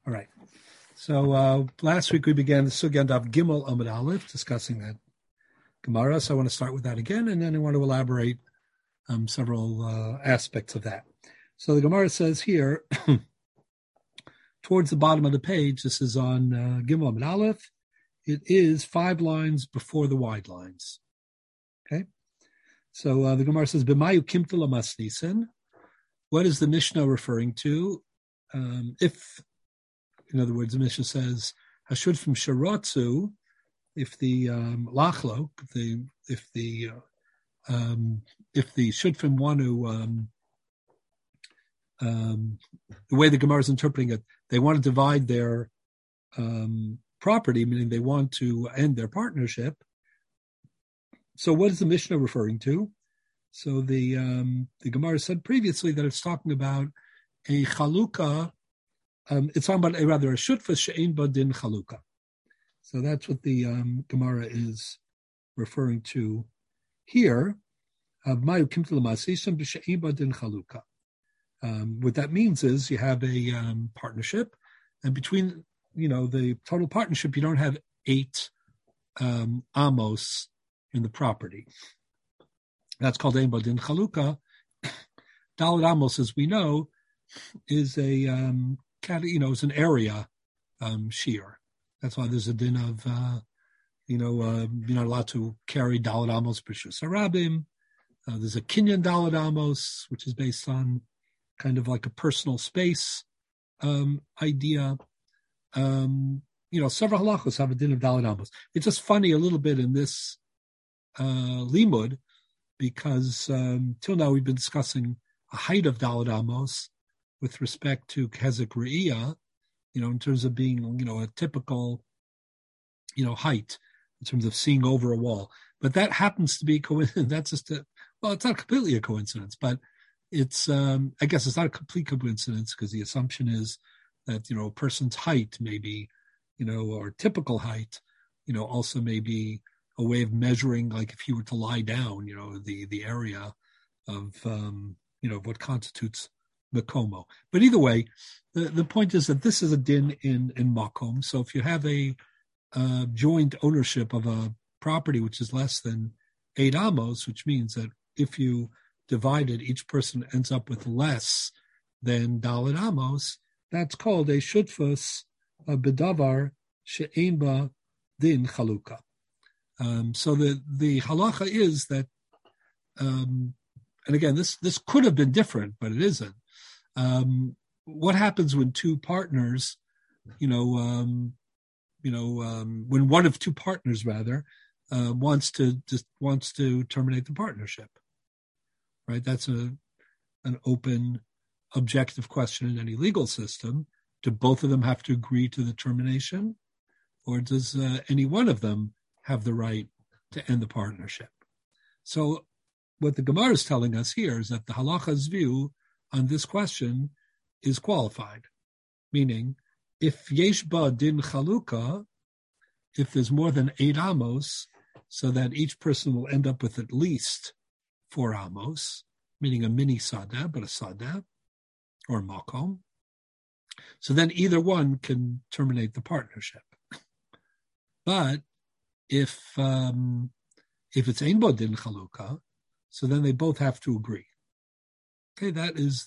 All right. So last week we began the Sugya of Gimel Amud Aleph, discussing that Gemara. So I want to start with that again, and then I want to elaborate several aspects of that. So the Gemara says here, towards the bottom of the page, this is on Gimel Amud Aleph. It is 5 lines before the wide lines. Okay? So the Gemara says, B'mayu kimtula masnisen. What is the Mishnah referring to? If, in other words, the Mishnah says, Hashud from Sharotzu, if the lachlo, if the shudfim want to, the way the Gemara is interpreting it, they want to divide their property, meaning they want to end their partnership. So what is the Mishnah referring to? So the Gemara said previously that it's talking about a chalukah. It's talking about a shutfa she'ein ba din chalukah. So that's what the Gemara is referring to here. What that means is you have a partnership, and between the total partnership, you don't have 8 amos in the property. That's called ein ba din chalukah. Daled amos, as we know, is a is an area shear. That's why there's a din of you're not allowed to carry daled amos b'shus harabim. There's a kinyan daled amos, which is based on kind of like a personal space idea. Several halachos have a din of daled amos. It's just funny a little bit in this limud, because till now we've been discussing a height of daled amos with respect to hezek re'iyah, in terms of being, a typical, height in terms of seeing over a wall. But that happens to be coincidence. That's just it's not completely a coincidence, but it's, I guess it's not a complete coincidence, because the assumption is that, a person's height may be, or typical height, also may be a way of measuring, like if he were to lie down, the area of, what constitutes Makomo. But either way, the point is that this is a din in Makom. So if you have a joint ownership of a property which is less than 8 amos, which means that if you divide it, each person ends up with less than daled amos, that's called a shutfus bedavar she'ein ba din chalukah. So the halacha is that, and again, this could have been different, but it isn't. What happens when two partners, when one of two partners rather wants to terminate the partnership, right? That's an open, objective question in any legal system. Do both of them have to agree to the termination, or does any one of them have the right to end the partnership? So what the Gemara is telling us here is that the halacha's view on this question is qualified, meaning if yesh ba din chalukah, if there's more than 8 amos, so that each person will end up with at least 4 amos, meaning a mini sada, but a sada, or makom, so then either one can terminate the partnership. But if it's ein ba din chalukah, so then they both have to agree. Okay, that is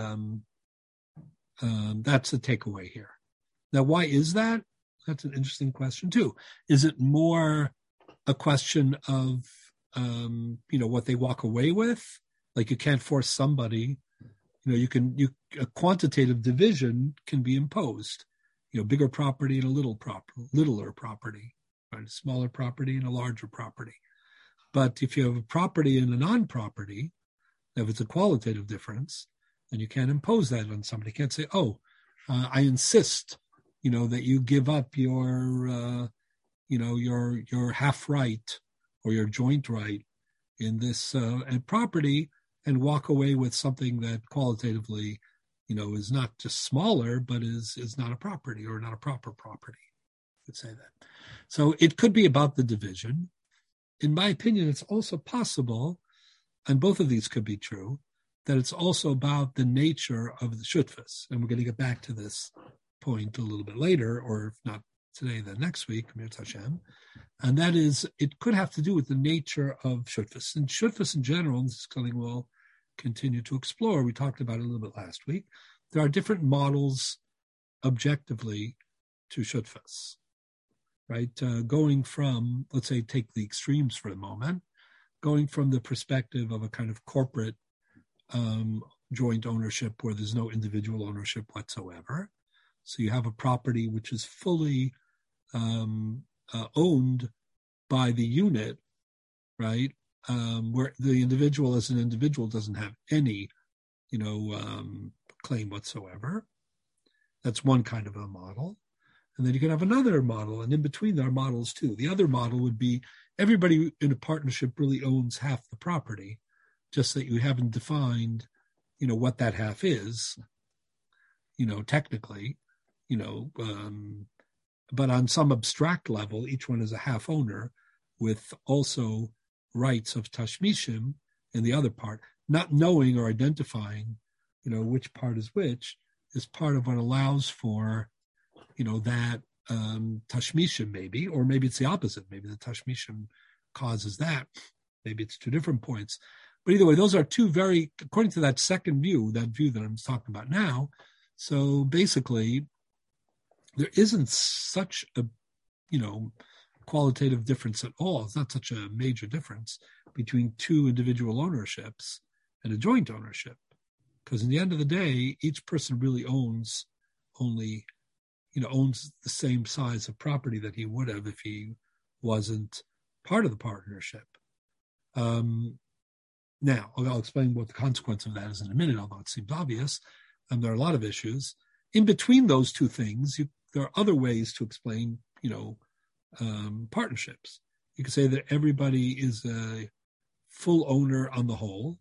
that's the takeaway here. Now, why is that? That's an interesting question too. Is it more a question of what they walk away with? Like, you can't force somebody. A quantitative division can be imposed. Bigger property and a littler property, right? A smaller property and a larger property. But if you have a property and a non-property, if it's a qualitative difference, then you can't impose that on somebody. You can't say, I insist, that you give up your half right or your joint right in this property and walk away with something that qualitatively, is not just smaller, but is not a property or not a proper property. You could say that. So it could be about the division. In my opinion, it's also possible, and both of these could be true, that it's also about the nature of the shutfas. And we're going to get back to this point a little bit later, or if not today, then next week, Mir Hashem. And that is, it could have to do with the nature of Shutfus. And Shutfus in general, and this is something we'll continue to explore. We talked about it a little bit last week. There are different models objectively to Shutfus, right? Going from, let's say, take the extremes for a moment, going from the perspective of a kind of corporate joint ownership where there's no individual ownership whatsoever. So you have a property which is fully owned by the unit, right? Where the individual as an individual doesn't have any, claim whatsoever. That's one kind of a model. And then you can have another model, and in between there are models too. The other model would be everybody in a partnership really owns half the property, just that you haven't defined, what that half is, technically, but on some abstract level, each one is a half owner with also rights of tashmishim in the other part. Not knowing or identifying, which part is which is part of what allows for, that tashmishim maybe, or maybe it's the opposite. Maybe the tashmishim causes that. Maybe it's two different points. But either way, those are two very, according to that second view, that view that I'm talking about now. So basically, there isn't such a, qualitative difference at all. It's not such a major difference between two individual ownerships and a joint ownership. Because in the end of the day, each person really owns only, owns the same size of property that he would have if he wasn't part of the partnership. Now, I'll explain what the consequence of that is in a minute, although it seems obvious. There are a lot of issues. In between those two things, there are other ways to explain, partnerships. You could say that everybody is a full owner on the whole,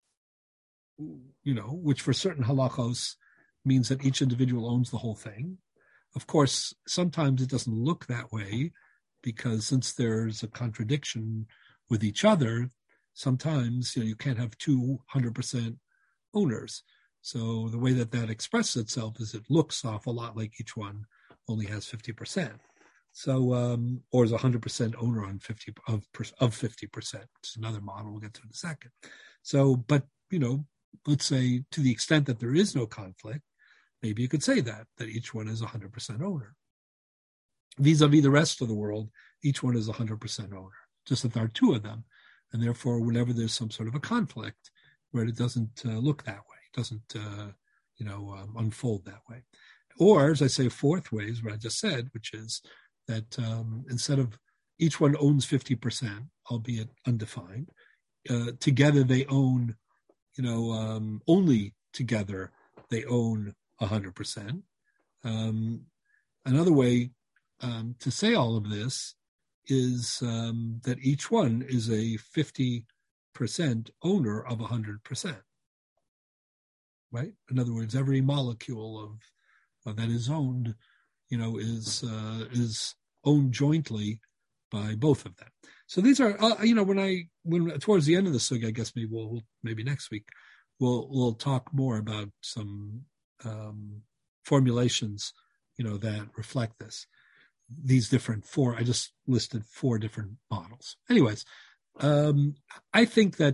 which for certain halachos means that each individual owns the whole thing. Of course, sometimes it doesn't look that way because since there's a contradiction with each other, sometimes you can't have 200% owners. So the way that expresses itself is it looks awful lot like each one only has 50%. So, or is 100% owner on 50%, which is another model we'll get to in a second. So, but, let's say to the extent that there is no conflict, maybe you could say that each one is 100% owner. Vis-a-vis the rest of the world, each one is 100% owner, just that there are two of them. And therefore, whenever there's some sort of a conflict, where it doesn't look that way, it doesn't, unfold that way. Or, as I say, fourth way is what I just said, which is that instead of each one owns 50%, albeit undefined, together they own, only together they own 100%. Another way to say all of this is that each one is a 50% owner of 100%. Right? In other words, every molecule of that is owned, is owned jointly by both of them. So these are, when towards the end of the sugya, I guess maybe next week, we'll talk more about some formulations, that reflect this. These different I just listed 4 different models. Anyways, I think that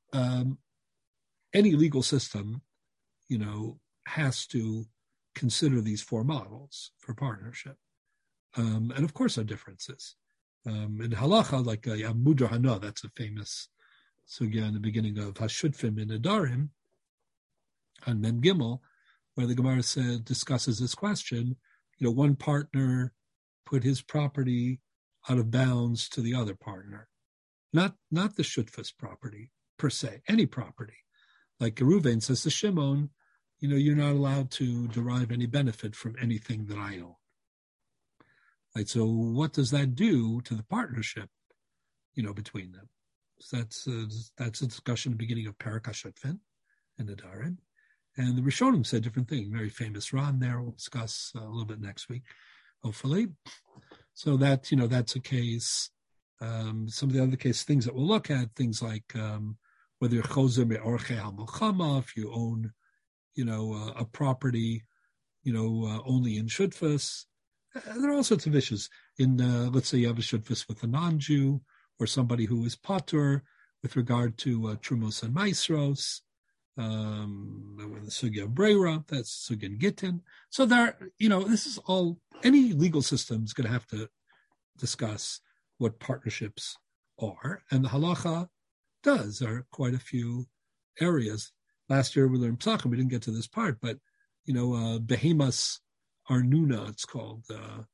any legal system, has to consider these 4 models for partnership. And of course, there are differences. In halacha, like Mudar Hana, that's a famous sugya in the beginning of Hashutfim in Nedarim, on Mem Gimel, where the Gemara discusses this question. One partner put his property out of bounds to the other partner, not the Shutfus property per se, any property. Like Reuven says to Shimon, you're not allowed to derive any benefit from anything that I own. Right. So what does that do to the partnership, between them? So that's a discussion at the beginning of Parak HaShutfin in Nedarim. And the Rishonim said different things. Very famous Ran there. We'll discuss a little bit next week, hopefully. So that, that's a case. Some of the other case things that we'll look at, things like whether you're chozer me'orchei hamilchama, if you own, a property only in shutfas. There are all sorts of issues. Let's say you have a shutfas with a non-Jew or somebody who is patur with regard to trumos and maisros, with the sugya of breira, that's sugya and gittin. So this is all, any legal system is going to have to discuss what partnerships are, and the halacha does. There are quite a few areas. Last year we learned Psachim, we didn't get to this part, but behemas arnuna, it's called,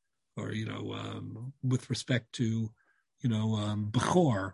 with respect to, bechor,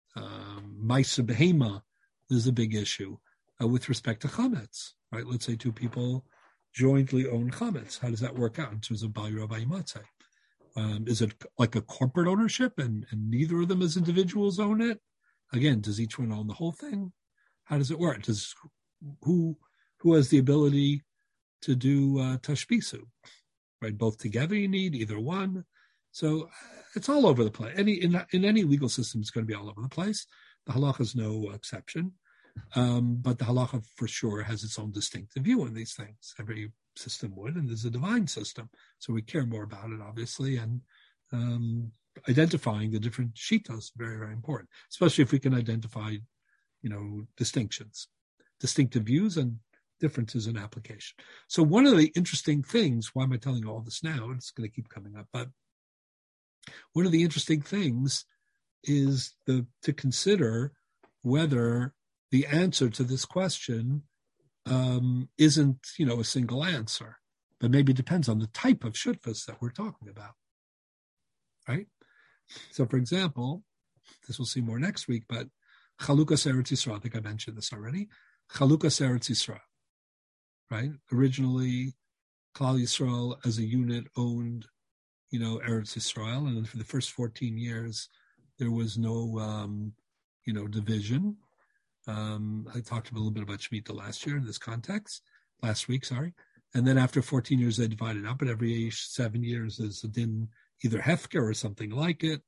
maisa behema, is a big issue with respect to chametz, right? Let's say two people jointly own chametz. How does that work out in terms of bayra vaymatzeh? Is it like a corporate ownership and neither of them as individuals own it? Again, does each one own the whole thing? How does it work? Who has the ability to do tashbisu? Right, both together you need either one. So it's all over the place. In any legal system, it's going to be all over the place. The halacha is no exception, but the halacha for sure has its own distinctive view on these things. Every system would, and there's a divine system, so we care more about it, obviously, and identifying the different shitos is very, very important, especially if we can identify, distinctions, distinctive views, and differences in application. So one of the interesting things, why am I telling you all this now? It's going to keep coming up, but one of the interesting things is to consider whether the answer to this question isn't, a single answer, but maybe depends on the type of shutfas that we're talking about, right? So, for example, this we'll see more next week, but Chalukas Eretz Yisrael, I think I mentioned this already, Chalukas Eretz Yisrael, right? Originally, Klal Yisrael as a unit owned, Eretz Yisrael, and then for the first 14 years, there was no, division. I talked a little bit about Shemitah last week, and then after 14 years, they divided up, and every 7 years there's a din, either Hefker or something like it,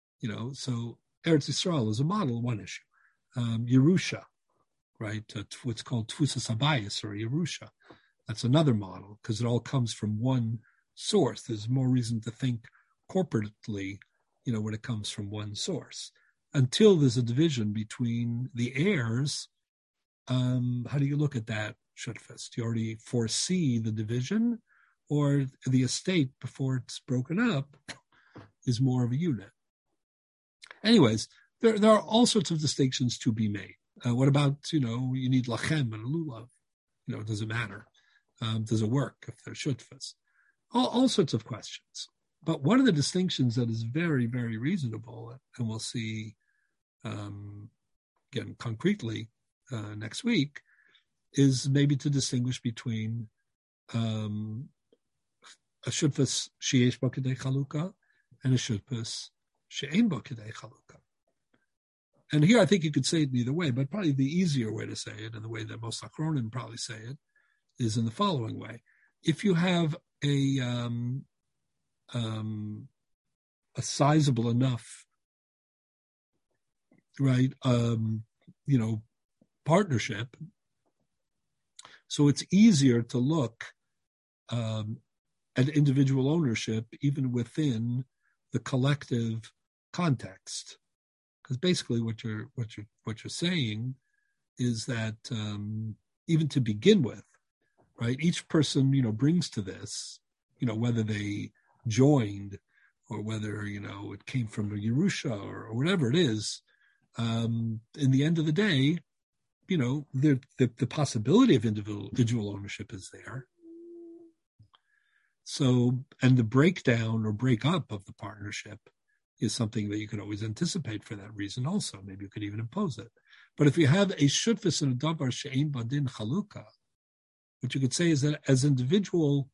so Eretz Yisrael is a model, one issue. Yerusha, right, what's called Tfusas Habayis or Yerusha, that's another model, because it all comes from one source. There's more reason to think corporately, when it comes from one source. Until there's a division between the heirs, how do you look at that shutfas? Do you already foresee the division, or the estate before it's broken up is more of a unit? Anyways, there are all sorts of distinctions to be made. What about, you need lachem and lulav? Does it matter? Does it work if they're shutfas? All sorts of questions. But one of the distinctions that is very, very reasonable, and we'll see again concretely next week, is maybe to distinguish between a shutfas sheyesh bo kedei chalukah and a shutfas she'ein bo kedei chalukah. And here I think you could say it either way, but probably the easier way to say it, and the way that most achronim probably say it, is in the following way. If you have a sizable enough, right, partnership, so it's easier to look at individual ownership even within the collective context, because basically what you're saying is that even to begin with, right, each person brings to this, whether they joined or whether it came from a Yerusha or whatever it is, in the end of the day, the possibility of individual ownership is there. So, and the breakdown or break up of the partnership is something that you can always anticipate for that reason also. Maybe you could even impose it. But if you have a shutfis and a davar she'ein badin chalukah, what you could say is that as individual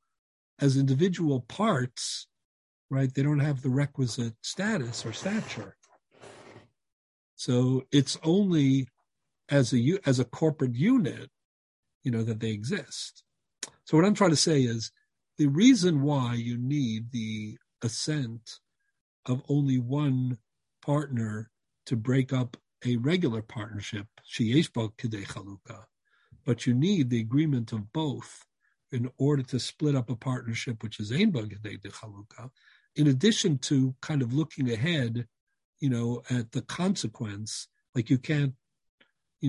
parts, right, they don't have the requisite status or stature. So it's only as a corporate unit, that they exist. So what I'm trying to say is the reason why you need the assent of only one partner to break up a regular partnership, sheyesh bo kedei chalukah, but you need the agreement of both in order to split up a partnership, which is Ein Ba Kedei de Chalukah, in addition to kind of looking ahead, at the consequence, like you can't, you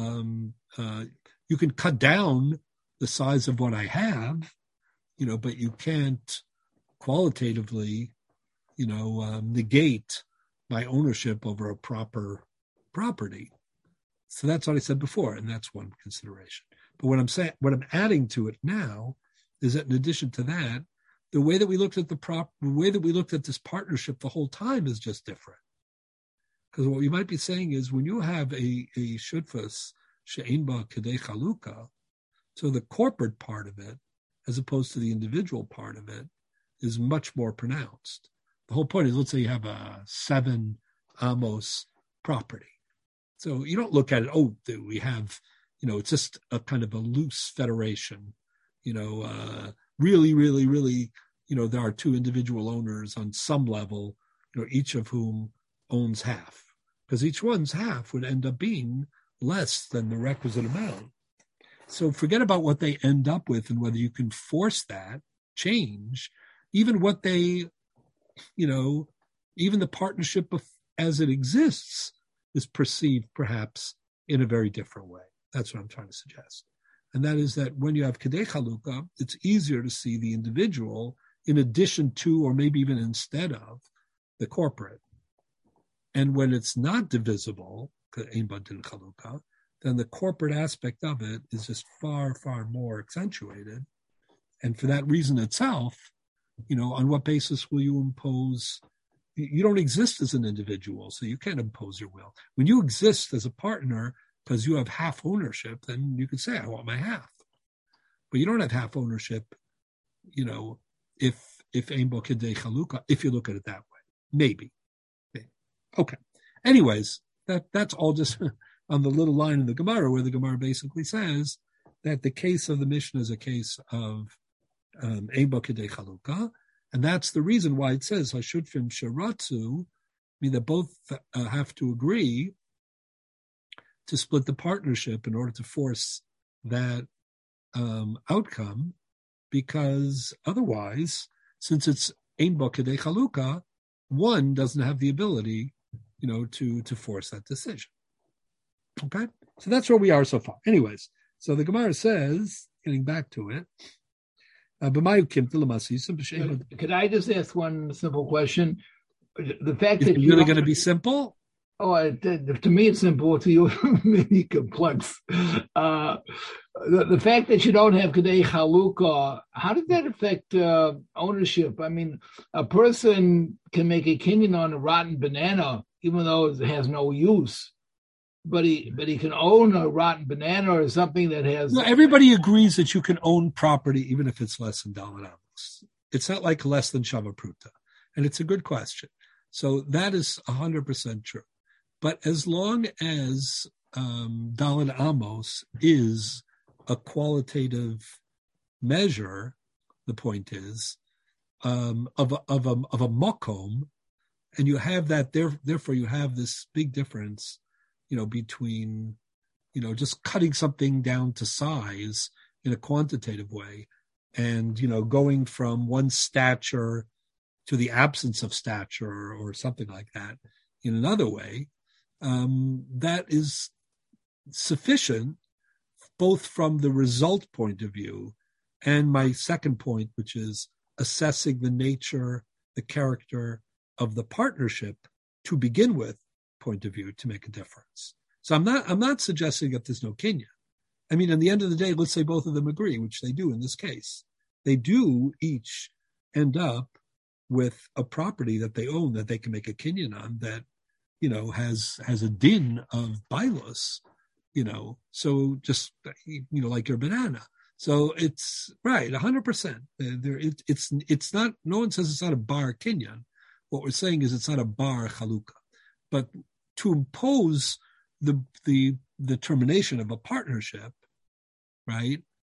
can cut down the size of what I have, but you can't qualitatively, negate my ownership over a proper property. So that's what I said before, and that's one consideration. But what I'm adding to it now is that in addition to that, the way that we looked at this partnership the whole time is just different. Because what we might be saying is when you have a shutfus she'ein ba kedei chalukah, so the corporate part of it, as opposed to the individual part of it, is much more pronounced. The whole point is, let's say you have a 7 amos property. So you don't look at it, we have, it's just a kind of a loose federation, really, really, really, there are 2 individual owners on some level, each of whom owns half, because each one's half would end up being less than the requisite amount. So forget about what they end up with and whether you can force that change, even what they, even the partnership as it exists is perceived perhaps in a very different way. That's what I'm trying to suggest. And that is that when you have Kedei Chalukah, it's easier to see the individual in addition to, or maybe even instead of, the corporate. And when it's not divisible, Ein Ba Din Chalukah, then the corporate aspect of it is just far, far more accentuated. And for that reason itself, on what basis will you impose? You don't exist as an individual, so you can't impose your will. When you exist as a partner, because you have half ownership, then you could say, I want my half. But you don't have half ownership, if Ein Ba Kedei Chalukah, if you look at it that way. Maybe. Okay. Anyways, that's all just on the little line in the Gemara where the Gemara basically says that the case of the Mishnah is a case of Ein Ba Kedei Chalukah, and that's the reason why it says Hashutfim Sharatzu, that both have to agree to split the partnership in order to force that outcome, because otherwise, since it's Ein Ba Kedei Chalukah, one doesn't have the ability, to force that decision. Okay, so that's where we are so far. Anyways, so the Gemara says, getting back to it, could I just ask one simple question? The fact that you're really going to be simple. To me it's simple. To you, maybe complex. The fact that you don't have Kedei Chalukah, how does that affect ownership? I mean, a person can make a kinyan on a rotten banana, even though it has no use. But he can own a rotten banana or something that has. No, everybody agrees that you can own property even if it's less than Dalet Amos. It's not like less than Shava Pruta, and it's a good question. So that is 100% true. But as long as Dalet Amos is a qualitative measure, the point is of a makom, and you have that. Therefore, you have this big difference, between, just cutting something down to size in a quantitative way, and going from one stature to the absence of stature or something like that in another way. That is sufficient, both from the result point of view and my second point, which is assessing the nature, the character of the partnership to begin with point of view to make a difference. So I'm not suggesting that there's no kinyan. I mean, at the end of the day, let's say both of them agree, which they do in this case. They do each end up with a property that they own that they can make a kinyan on that, has a din of bailos, so just, like your banana. So it's right, 100%. It's not, no one says it's not a bar kinyan. What we're saying is it's not a bar chalukah. But to impose the termination of a partnership, right,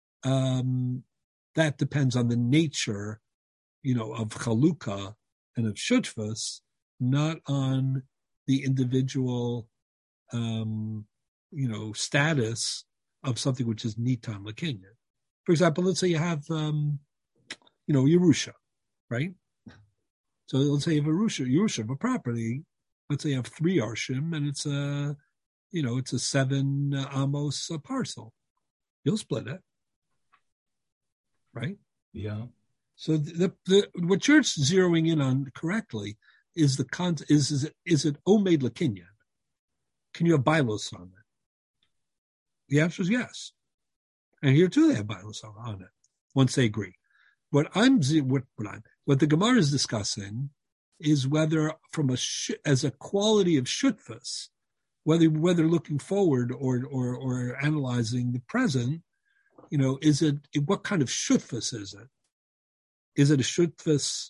that depends on the nature, of chalukah and of shutfus, not on the individual, status of something which is nitan l'kinyan. For example, let's say you have, Yerusha, right? So let's say you have a Yerusha of a property. Let's say you have 3 arshim, and it's a 7 amos parcel. You'll split it, right? Yeah. So what you're zeroing in on correctly is is it omed lekinyan? Can you have bilos on it? The answer is yes. And here too, they have bilos on it once they agree. What the Gemara is discussing is whether as a quality of shutfus, whether looking forward or analyzing the present, what kind of shutfus is it? Is it a shutfus,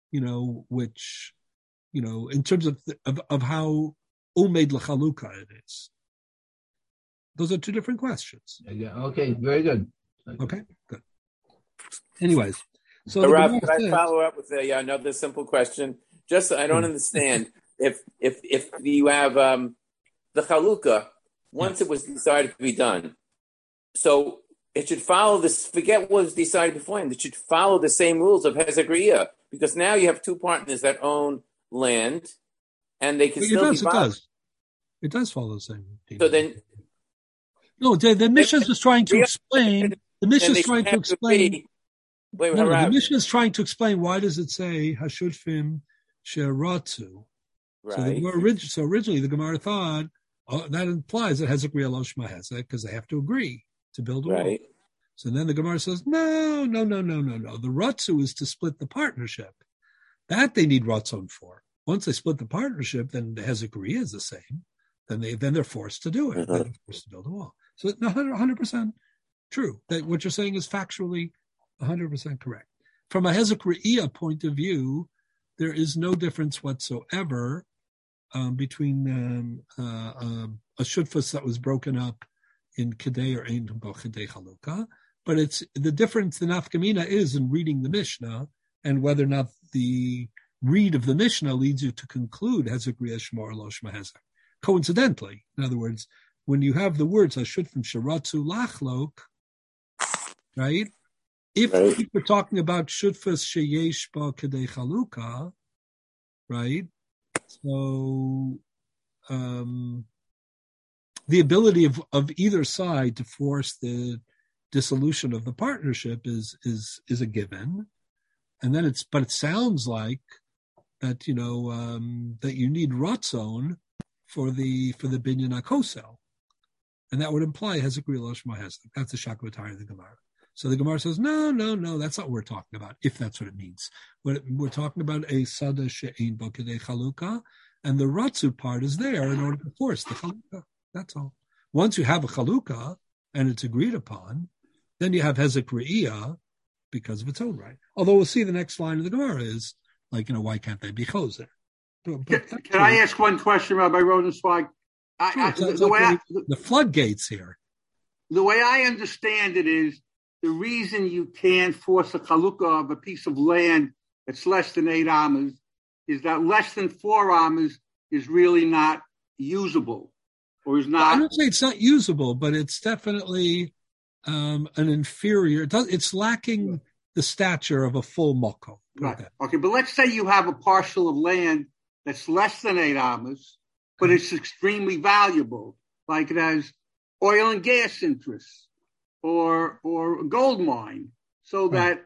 which, in terms of how omed l'chaluka it is? Those are 2 different questions. Yeah. Okay. Very good. Okay. Good. Anyways, so Rav, can I follow up with another simple question? Just I don't understand if you have the chalukah once it was decided to be done, so it should follow this. Forget what was decided beforehand. It should follow the same rules of Hezek Re'iyah, because now you have 2 partners that own land, and they can still be bound. It does follow the same. So then, no, the Mishnah is trying to explain. The Mishnah is trying to explain. The Mishnah is trying to explain why does it say Hashutfim Sheratu? Right. So originally the Gemara thought that implies that Hezek Re'iyah Lo Shema Hezek, because they have to agree to build a wall. So then the Gemara says, no. The Ratzu is to split the partnership. That they need Ratzon for. Once they split the partnership, then the Hezek Re'iyah is the same. Then they're forced to do it. They're forced to build a wall. So 100% true. That what you're saying is factually 100% correct. From a Hezek Re'iyah point of view, there is no difference whatsoever between a shutfus that was broken up in Kedei or Ein Kedei Chalukah. But it's the difference, the nafkamina is in reading the Mishnah and whether or not the read of the Mishnah leads you to conclude Hezek Re'iyah Shema or Lo Shema Hezek. Coincidentally, in other words, when you have the words Hashutfim Sheratzu Lachlok, right? If we're talking about Shutfus Sheyesh Ba Kedei Chalukah, right? So the ability of either side to force the dissolution of the partnership is a given, and then but it sounds like that that you need Ratzon for the binyan hakosel, and that would imply Hezek Re'iyah Lo Shema Hezek. That's the shakvatari of the Gemara. So the Gemara says, no, that's not what we're talking about, if that's what it means. We're talking about a sada she'ein bo kedei chalukah, and the ratzu part is there in order to force the chalukah. That's all. Once you have a chalukah, and it's agreed upon, then you have Hezek Re'iyah because of its own right. Although we'll see the next line of the Gemara is, why can't they be choser? Can I ask one question, Rabbi Rosenzweig? The floodgates here. The way I understand it is, the reason you can't force a chalukah of a piece of land that's less than 8 amas is that less than 4 amas is really not usable, or is not. I don't say it's not usable, but it's definitely an inferior. It's lacking the stature of a full mokom. Right. Okay, but let's say you have a parcel of land that's less than 8 amas, but it's extremely valuable, like it has oil and gas interests or a gold mine, so that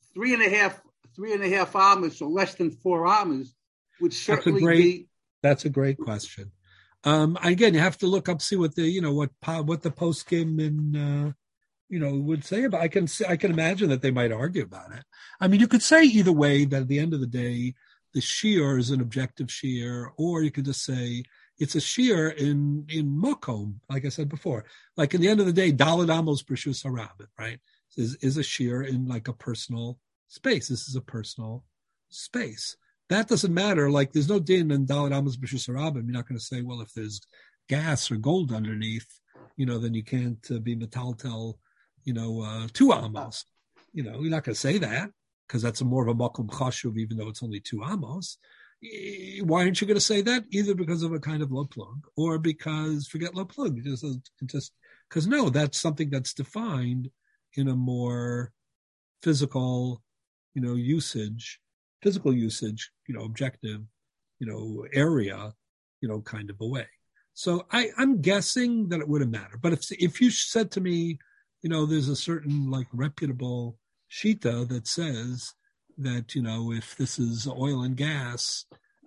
3.5 amas or less than 4 amas would certainly be. That's a great question. Again, you have to look up, see what the what the poskim in would say about. I can imagine that they might argue about it. I mean, you could say either way that at the end of the day, the shiur is an objective shiur, or you could just say it's a shiur in mokom, like I said before. Like in the end of the day, daled amos b'reshus harabim, right? Is a shiur in like a personal space. This is a personal space. That doesn't matter. Like there's no din in daled amos b'reshus harabim. You're not going to say, well, if there's gas or gold underneath, then you can't be metaltel, 2 amos. You're not going to say that because that's more of a makom chashuv, even though it's only 2 amos. Why aren't you going to say that? Either because of a kind of low plug, or because forget low plug, just because no, that's something that's defined in a more physical, usage, objective, area, kind of a way. So I'm guessing that it wouldn't matter. But if you said to me, there's a certain reputable shita that says that, if this is oil and gas,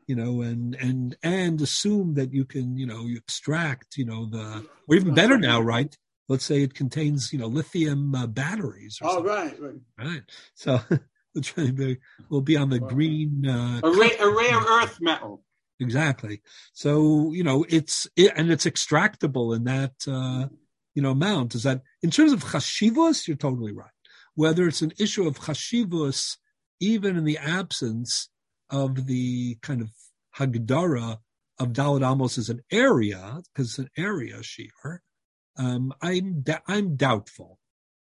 and assume that you can, you extract, or even better now, right? Let's say it contains, lithium batteries. Or right. So we'll be on the green. A rare earth metal. Exactly. So, it's extractable in that, amount. Is that in terms of chashivus, you're totally right. Whether it's an issue of chashivus, even in the absence of the kind of hagdara of Daled Amos as an area, because it's an area shiur, I'm doubtful.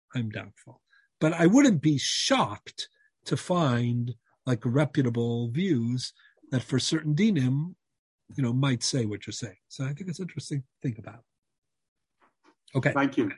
But I wouldn't be shocked to find reputable views that for certain dinim, might say what you're saying. So I think it's interesting to think about. Okay. Thank you.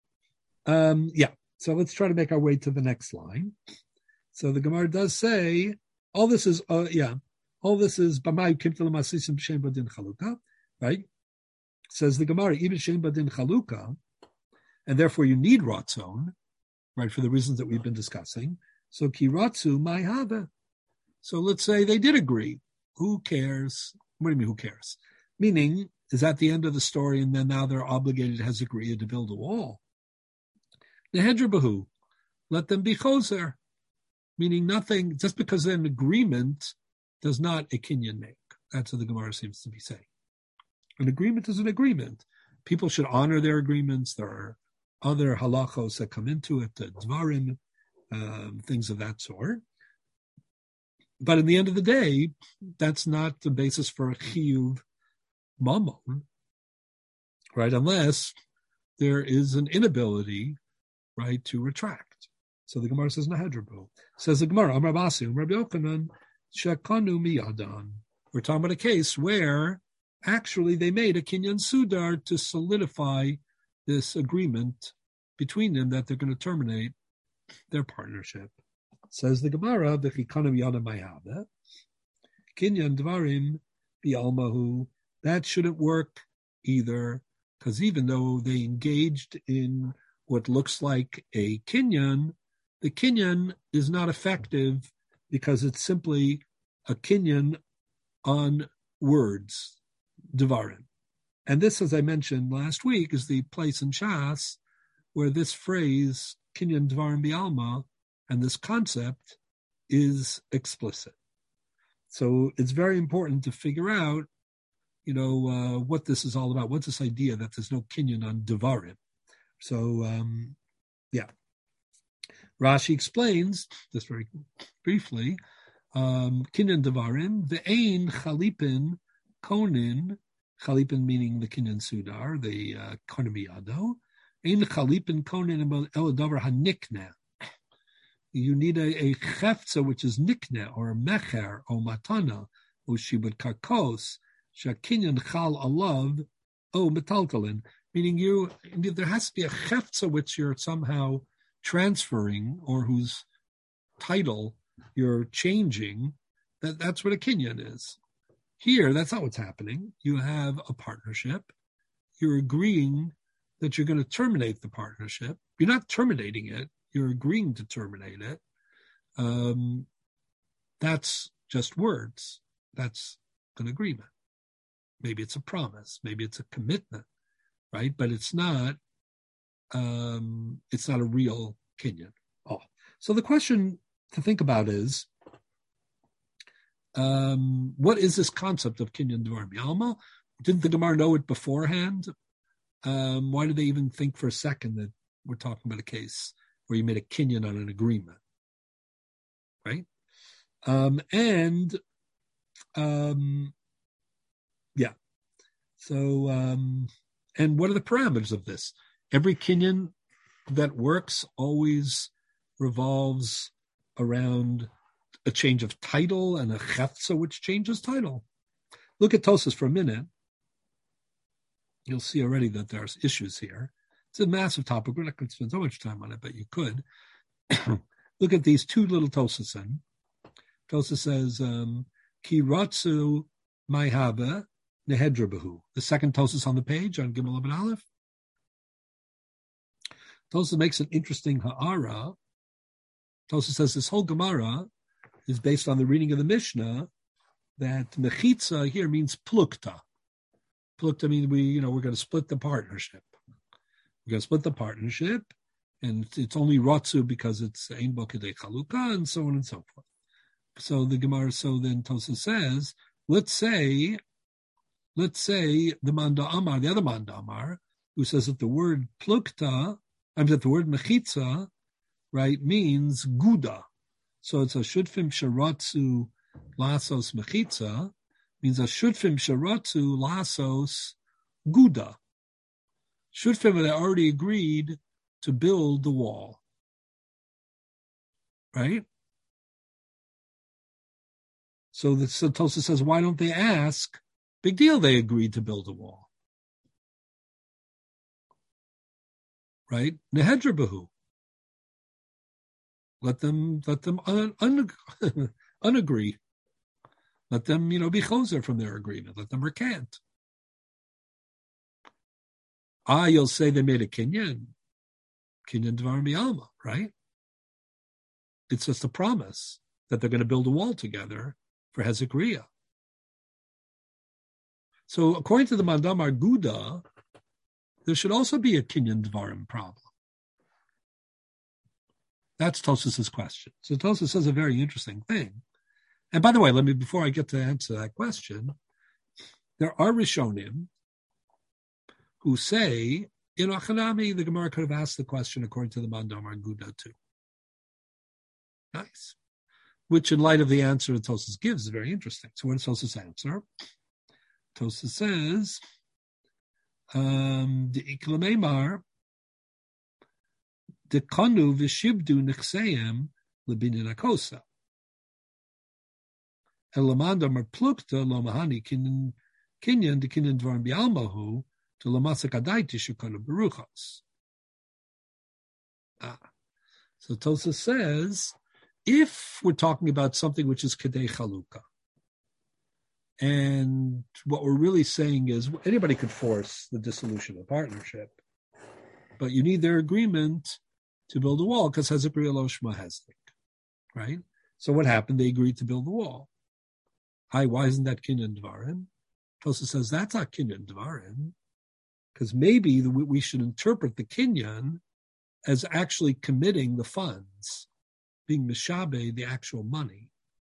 Yeah. So let's try to make our way to the next line. So the Gemara does say, all this is b'may kimtel masisim b'shem badin chaluka, right? Says the Gemara, even shem badin chaluka, and therefore you need ratzon, right, for the reasons that we've been discussing. So ki ratzu mai hava. So let's say they did agree. Who cares? What do you mean, who cares? Meaning, is that the end of the story, and then now they're obligated, has agreed to build a wall? Nehedra bahu, let them be choser. Meaning nothing, just because they're in agreement does not a kinyan make. That's what the Gemara seems to be saying. An agreement is an agreement. People should honor their agreements. There are other halachos that come into it, dvarim, things of that sort. But in the end of the day, that's not the basis for a chiyuv mamon, right? Unless there is an inability, right, to retract. So the Gemara says, Nahadrabu. Says the Gemara, Amar Basi, Rabbi Yochanan, Shekanu miyadan. We're talking about a case where actually they made a kinyan sudar to solidify this agreement between them that they're going to terminate their partnership. Says the Gemara, V'chikanu miyada mayhava, kinyan dvarim bi'almahu. That shouldn't work either, because even though they engaged in what looks like a kinyan, the kinyan is not effective because it's simply a kinyan on words, devarim. And this, as I mentioned last week, is the place in Shas where this phrase, kinyan devarim bi'alma, and this concept is explicit. So it's very important to figure out, what this is all about. What's this idea that there's no kinyan on devarim? So, Rashi explains, just very briefly, kinyan devarim, ve'ein chalipin konin, chalipin meaning the kinyan sudar, the konamiyado, ein chalipin konin el davar hanikna. You need a cheftza, which is nikna, or mecher, or matana, or shibud karkos, shakinyan chal alav, o metaltalin. Meaning there has to be a cheftza which you're somehow transferring, or whose title you're changing. That's what a kinyan is. Here, that's not what's happening. You have a partnership. You're agreeing that you're going to terminate the partnership. You're not terminating it. You're agreeing to terminate it. That's just words. That's an agreement. Maybe it's a promise. Maybe it's a commitment, right? But it's not a real kinyan. Oh, so the question to think about is, what is this concept of kinyan dvarim bi'alma? Didn't the Gemara know it beforehand? Why did they even think for a second that we're talking about a case where you made a kinyan on an agreement, right? So, and what are the parameters of this? Every kinyan that works always revolves around a change of title and a cheftza which changes title. Look at Tosas for a minute. You'll see already that there's issues here. It's a massive topic. We're not going to spend so much time on it, but you could. Look at these two little Tosasin. Tosa says, Ki Ratsu Mayhaba Nehedrabahu. The second Tosis on the page on Gimel Abed Aleph. Tosa makes an interesting ha'ara. Tosa says this whole Gemara is based on the reading of the Mishnah that mechitza here means plukta. Plukta means we're going to split the partnership. We're going to split the partnership, and it's only ratzu because it's ein bo kedei chalukah, and so on and so forth. So the Gemara, then Tosa says, let's say the Manda Amar, the other Manda Amar, who says that the word plukta, that the word mechitza, right, means guda. So it's a shudfim sharatzu lasos mechitza, means a shudfim sharatzu lasos guda. Shudfim had already agreed to build the wall, right? So Tosa says, why don't they ask? Big deal, they agreed to build a wall, right? Nehedrabahu. Let them unagree. Let them, be choser from their agreement. Let them recant. You'll say they made a kinyan dvar mi'alma, right? It's just a promise that they're going to build a wall together for Hezekiah. So according to the Mandamar Guda, there should also be a kinyan dvarim problem. That's Tosas's question. So Tosa says a very interesting thing. And by the way, before I get to answer that question, there are Rishonim who say, Achanami, the Gemara could have asked the question according to the Mandamar Guda too. Nice. Which in light of the answer that Tosas gives is very interesting. So what is Tosas' answer? Tosas says, the Iklamemar, the kanu v'shibdu nechseim lebinin akosa. Elamanda marplukta lo mahani kinyan de kinyan dvarim bialmahu to lamasak adaiti shekonu beruchos. So Tosa says, if we're talking about something which is kedei chalukah, and what we're really saying is anybody could force the dissolution of a partnership, but you need their agreement to build a wall because Hezekiah lo shma hezek, right? So what happened? They agreed to build the wall. Why isn't that kinyan dvarim? Tosa says that's not kinyan dvarim because maybe we should interpret the kinyan as actually committing the funds, being mishabe, the actual money.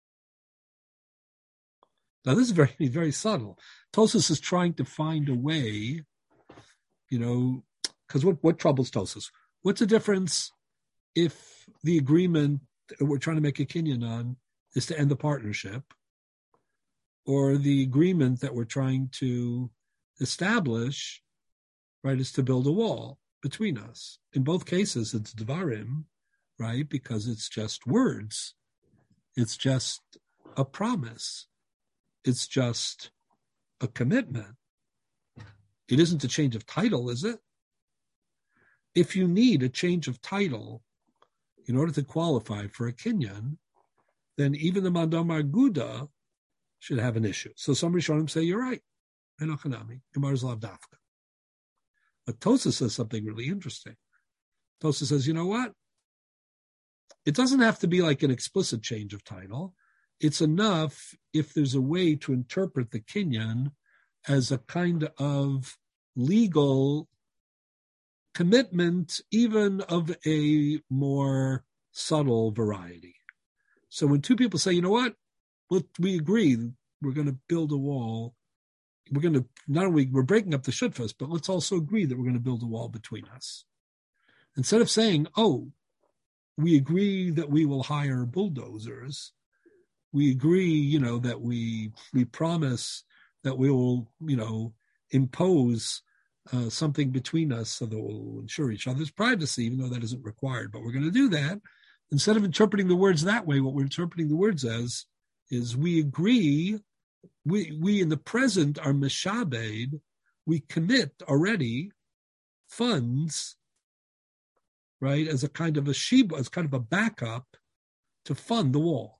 Now this is very, very subtle. Tosas is trying to find a way, because what troubles Tosas? What's the difference if the agreement we're trying to make a kinyan on is to end the partnership, or the agreement that we're trying to establish, right, is to build a wall between us? In both cases, it's dvarim, right, because it's just words. It's just a promise. It's just a commitment. It isn't a change of title, is it? If you need a change of title in order to qualify for a kinyan, then even the Mandamar Guda should have an issue. So some Rishonim say, you're right. Enochanami, Gemara's lav dafka. But Tosa says something really interesting. Tosa says, you know what? It doesn't have to be like an explicit change of title. It's enough if there's a way to interpret the kinyan as a kind of legal commitment, even of a more subtle variety. So when two people say, you know what, we agree, we're going to build a wall. We're going to, we're breaking up the shutfas, but let's also agree that we're going to build a wall between us. Instead of saying, we agree that we will hire bulldozers, we agree, that we promise that we will, impose something between us so that we'll ensure each other's privacy, even though that isn't required. But we're going to do that. Instead of interpreting the words that way, what we're interpreting the words as is we agree, we in the present are mishabed, we commit already funds, right, as a kind of a shiba, as kind of a backup to fund the wall.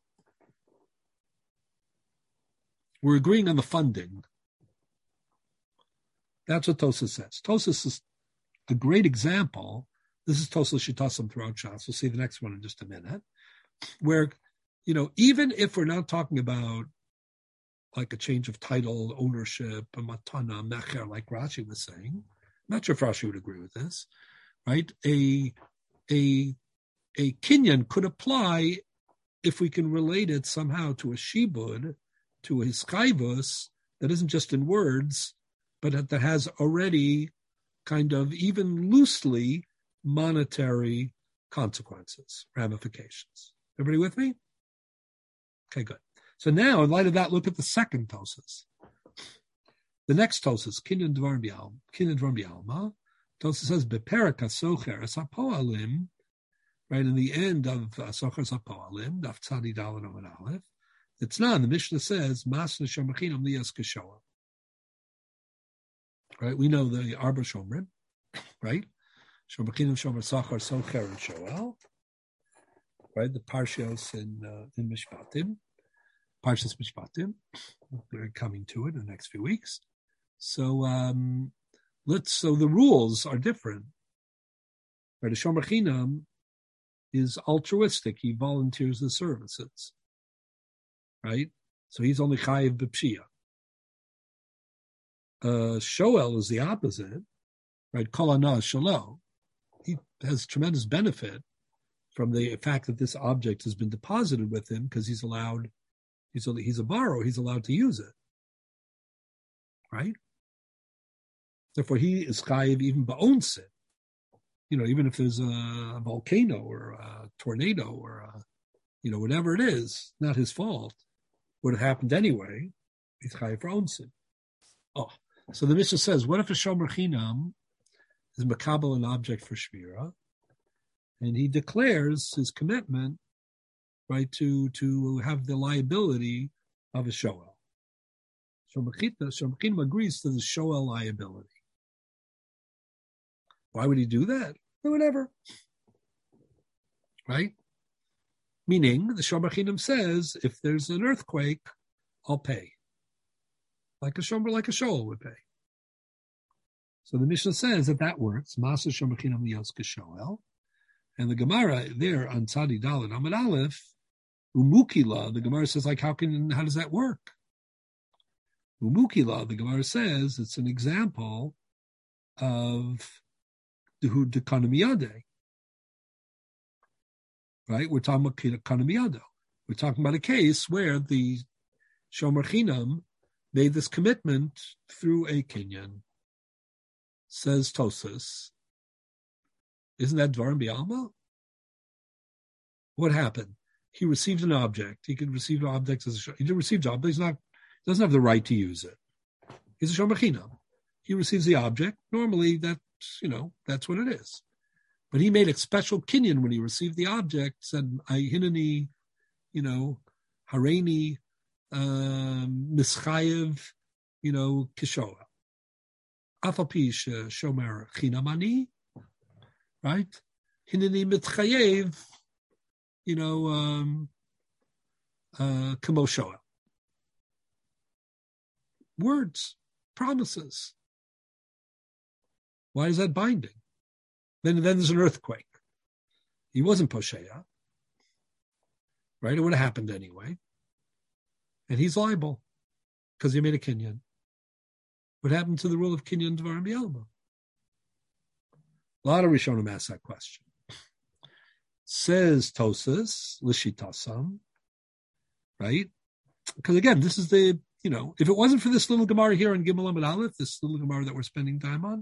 We're agreeing on the funding. That's what Tosas says. Tosas is a great example. This is Tosas Shitasim throughout Shas. We'll see the next one in just a minute. Where, even if we're not talking about like a change of title, ownership, a matana, mecher, like Rashi was saying, I'm not sure if Rashi would agree with this, right? A kinyan could apply if we can relate it somehow to a shibud, to a hiskaivus that isn't just in words, but that has already kind of even loosely monetary consequences, ramifications. Everybody with me? Okay, good. So now, in light of that, look at the second Tosas. The next Tosas, Kinyan Dvar B'Alma. Tosas says, Beperek HaSocher HaPoalim, right, in the end of Socher HaPoalim, Daf Tzadi Daled Amud Aleph, it's not, the Mishnah says, Mas Neshama Chinam Lias Keshoa. Right, we know the Arba Shomrim, right? Shoma Chinam, Shomer Socher, Socher, and Shoel. Right, the Parshios in Mishpatim. Parshas Mishpatim. We're coming to it in the next few weeks. So so the rules are different. Right, a Shomer Chinam is altruistic. He volunteers the services. Right? So he's only chayiv b'pshia. Shoel is the opposite. Right? Kol hana shelo. He has tremendous benefit from the fact that this object has been deposited with him because he's allowed. He's a borrower. He's allowed to use it, right? Therefore, he is chayiv even ba'onsin. Even if there's a volcano or a tornado or whatever it is, not his fault. Would have happened anyway. He's chayiv for onsin. Oh, so the Mishnah says, what if a shomer chinam is makabel an object for shmira, and he declares his commitment, right, to have the liability of a shoel. Shomer chinam agrees to the shoel liability. Why would he do that? Whatever. Right? Meaning, the Shomer Chinam says, if there's an earthquake, I'll pay. Like a shoel would pay. So the Mishnah says that works. Masa Shomer Chinam liyos keshoel. And the Gemara there on Tzadi Daled Amud Aleph, Umukila, the Gemara says, how does that work? Umukila, the Gemara says, it's an example of the Kanamiyade. Right? We're talking about Kanamiyado. We're talking about a case where the Shomer Chinam made this commitment through a kinyan. Says Tosas. Isn't that Dvarim B'Alma? What happened? He received an object. He could receive objects as a shomer. He didn't receive the object. He doesn't have the right to use it. He's a Shomer Chinam. He receives the object. Normally, that's what it is. But he made a special kinyan when he received the object, said, I hinani, hareini, mischayev, kishoa. Afapish shomer chinamani, right? Hinani mitchayev, kamoshoa. Words, promises. Why is that binding? Then there's an earthquake. He wasn't Posheya, right? It would have happened anyway. And he's liable because he made a kinyan. What happened to the rule of kinyan Dvarim B'Alma? A lot of Rishonim ask that question. Says Tosas, Lishitasam, right? Because again, this is if it wasn't for this little Gemara here on Gimel Amud Aleph, this little Gemara that we're spending time on,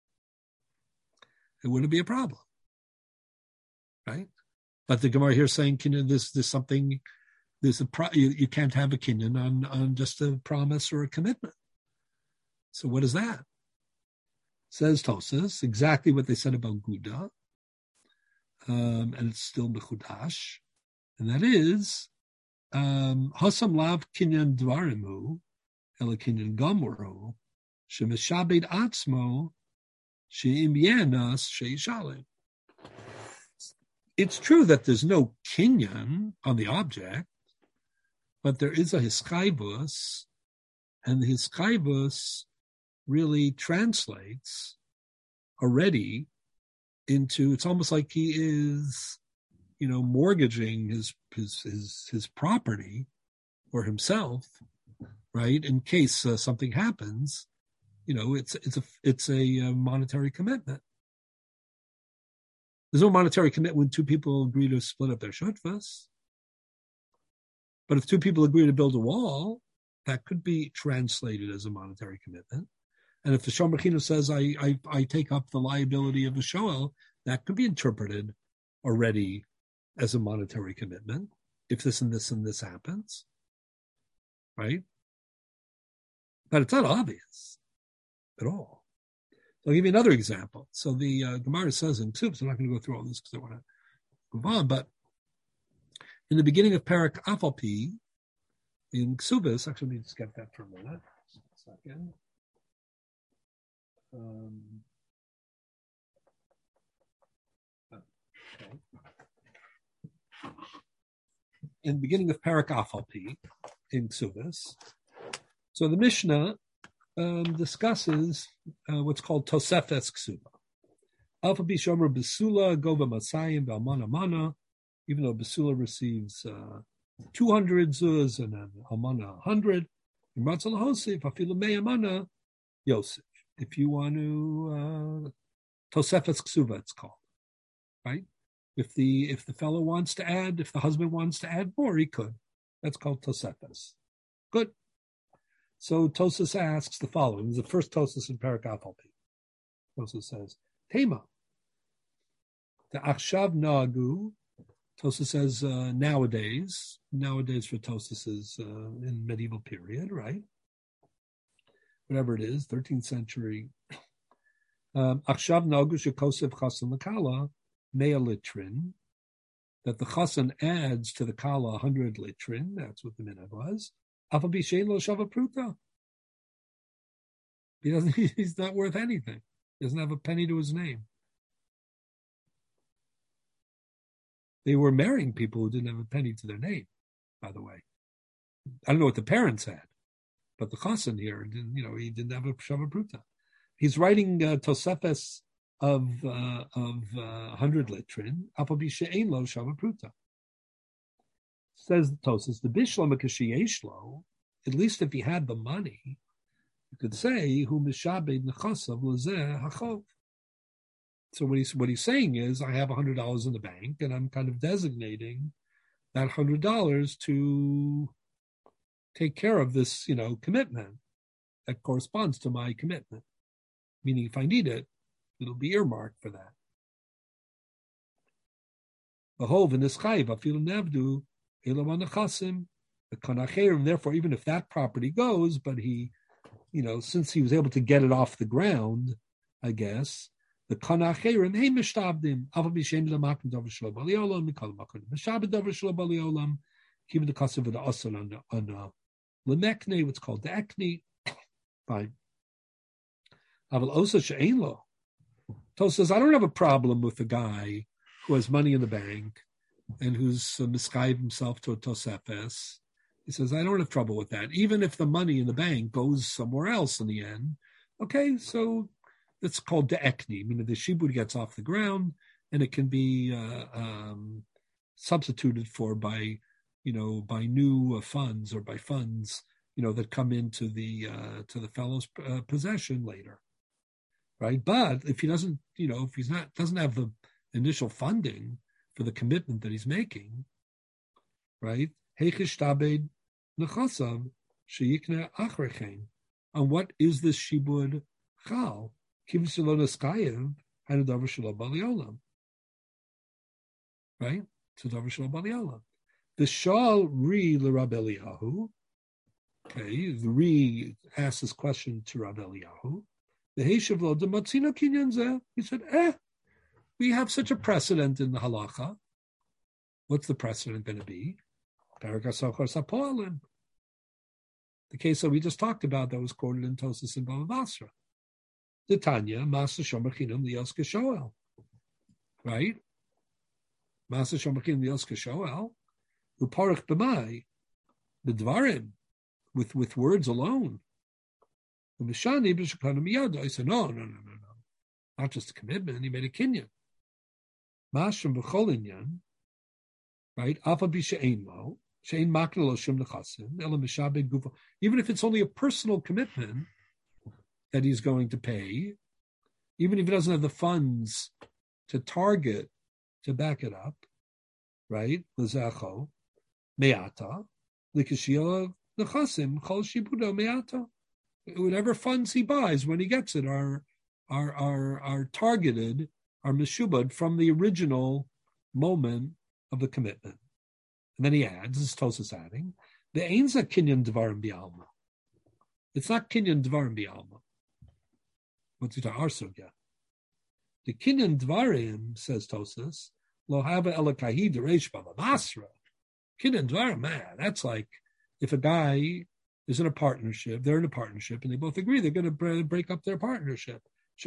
it wouldn't be a problem, right? But the Gemara here is saying, there's something, you can't have a kinyan on just a promise or a commitment. So what is that? Says Tosas, exactly what they said about Guda, and it's still Mechudash, and that is, Hasam lav kinyan dvarimu, ela kinyan gamuru, shemishabed atzmo, she'im yenas she'ishalim. It's true that there's no kinyan on the object, but there is a hiskaibus, and the hiskaibus really translates already into, it's almost like he is, mortgaging his property or himself, right? In case something happens, it's a monetary commitment. There's no monetary commitment when two people agree to split up their shutfas. But if two people agree to build a wall, that could be translated as a monetary commitment. And if the Shomer Chino says, I take up the liability of the Shoel, that could be interpreted already as a monetary commitment, if this and this and this happens, right? But it's not obvious at all. So I'll give you another example. So the Gemara says in Ksubas, I'm not going to go through all this because I want to move on, but in the beginning of Parak Afalpi, in Ksubas, actually, let me just get that for a minute. Just a second. Okay. In the beginning of Parak Afalpi, in Ksubas, so the Mishnah discusses what's called Tosefes Ksuba. Alpha Bishomer Besula Gova Masayim Balmana Mana, even though Besula receives 200 zuz and then Almana 100, Imratzal Hosef, Afilu Meyamana, Yosef. If you want to Tosefes Ksuba, it's called, right? If the fellow wants to add, if the husband wants to add more, he could. That's called Tosefes. Good. So Tosas asks the following. This is the first Tosas in Parak Afalpi. Tosas says, Tema. The Achshav Nagu. Tosas says nowadays. Nowadays for Tosas is in medieval period, right? Whatever it is, 13th century. Achshav Nagu Shekosev Chasan Lakala, Mea Litrin. That the Chasan adds to the Kala 100 Litrin. That's what the minhag was. He's not worth anything. He doesn't have a penny to his name. They were marrying people who didn't have a penny to their name, by the way. I don't know what the parents had, but the Chassan here didn't, he didn't have a Shava Pruta. He's writing Tosefes of 100 litrin, Apabi she'ein lo Shava Pruta. Says the Tosas, the Bishlam Akashiyeshlo, at least if he had the money, you could say, Hu Mishabed Nechasav Lazeh Hachov. So what he's saying is, I have $100 in the bank, and I'm kind of designating that $100 to take care of this, commitment that corresponds to my commitment. Meaning, if I need it, it'll be earmarked for that. Behov in this chayv, afil nevdu. The Kanacherim, therefore, even if that property goes, but he, since he was able to get it off the ground, I guess, the Kanacherim, hey, Mishtabdim, Avabishem Lamakim Dover Shlo Baliolam, Mikal Makon, Mishabed Dover Shlo Baliolam, keep the Kasav of the Asan on Lemekne, what's called the Ekni. Fine. Aval Osa She'enlo. Tos says, I don't have a problem with a guy who has money in the bank and who's misguided himself to a Tosefes. He says, I don't have trouble with that. Even if the money in the bank goes somewhere else in the end. Okay, so it's called de'ekni, meaning the shibud gets off the ground and it can be substituted for by new funds or by funds, that come into the to the fellow's possession later. Right? But if he doesn't, if he's doesn't have the initial funding for the commitment that he's making, right? On what is this shibud chal? Right? The shal re l'Rab Eliyahu. Okay, the re asks this question to Rab Eliyahu. The Heishav lo de matzina kinyan zeh. He said, we have such a precedent in the halacha. What's the precedent going to be? The case that we just talked about that was quoted in Tosas and Bava Basra. the Tanya, Masa Shomer Chinam Lios Keshoel. Right? Masa Shomer Chinam Lios Keshoel, Uparach B'mai, the Dvarim, with words alone. The Mishani B'Shekana Miyada. I said, no. Not just a commitment, he made a kinyan. Mashram B'Cholinyan, right? Alpha B'She'ein Lo, She'ein Makna Lo Shem Nechasim, Ela Mishabed Gufa. Even if it's only a personal commitment that he's going to pay, even if he doesn't have the funds to target, to back it up, right? L'zacho, Me'ata, L'kashiyah Nechasim, Chol Shibudo Me'ata. Whatever funds he buys when he gets it are targeted, are meshubad from the original moment of the commitment. And then he adds, this is Tosas adding, the ainza kinyan dvarim bi'alma. It's not kinyan dvarim bi'alma. What's it arsogya? The kinyan dvarim, says Tosas, lo hava elakahi deresh b'masra. Kinyan dvarim, man, that's like if a guy is in a partnership, they're in a partnership, and they both agree they're going to break up their partnership. They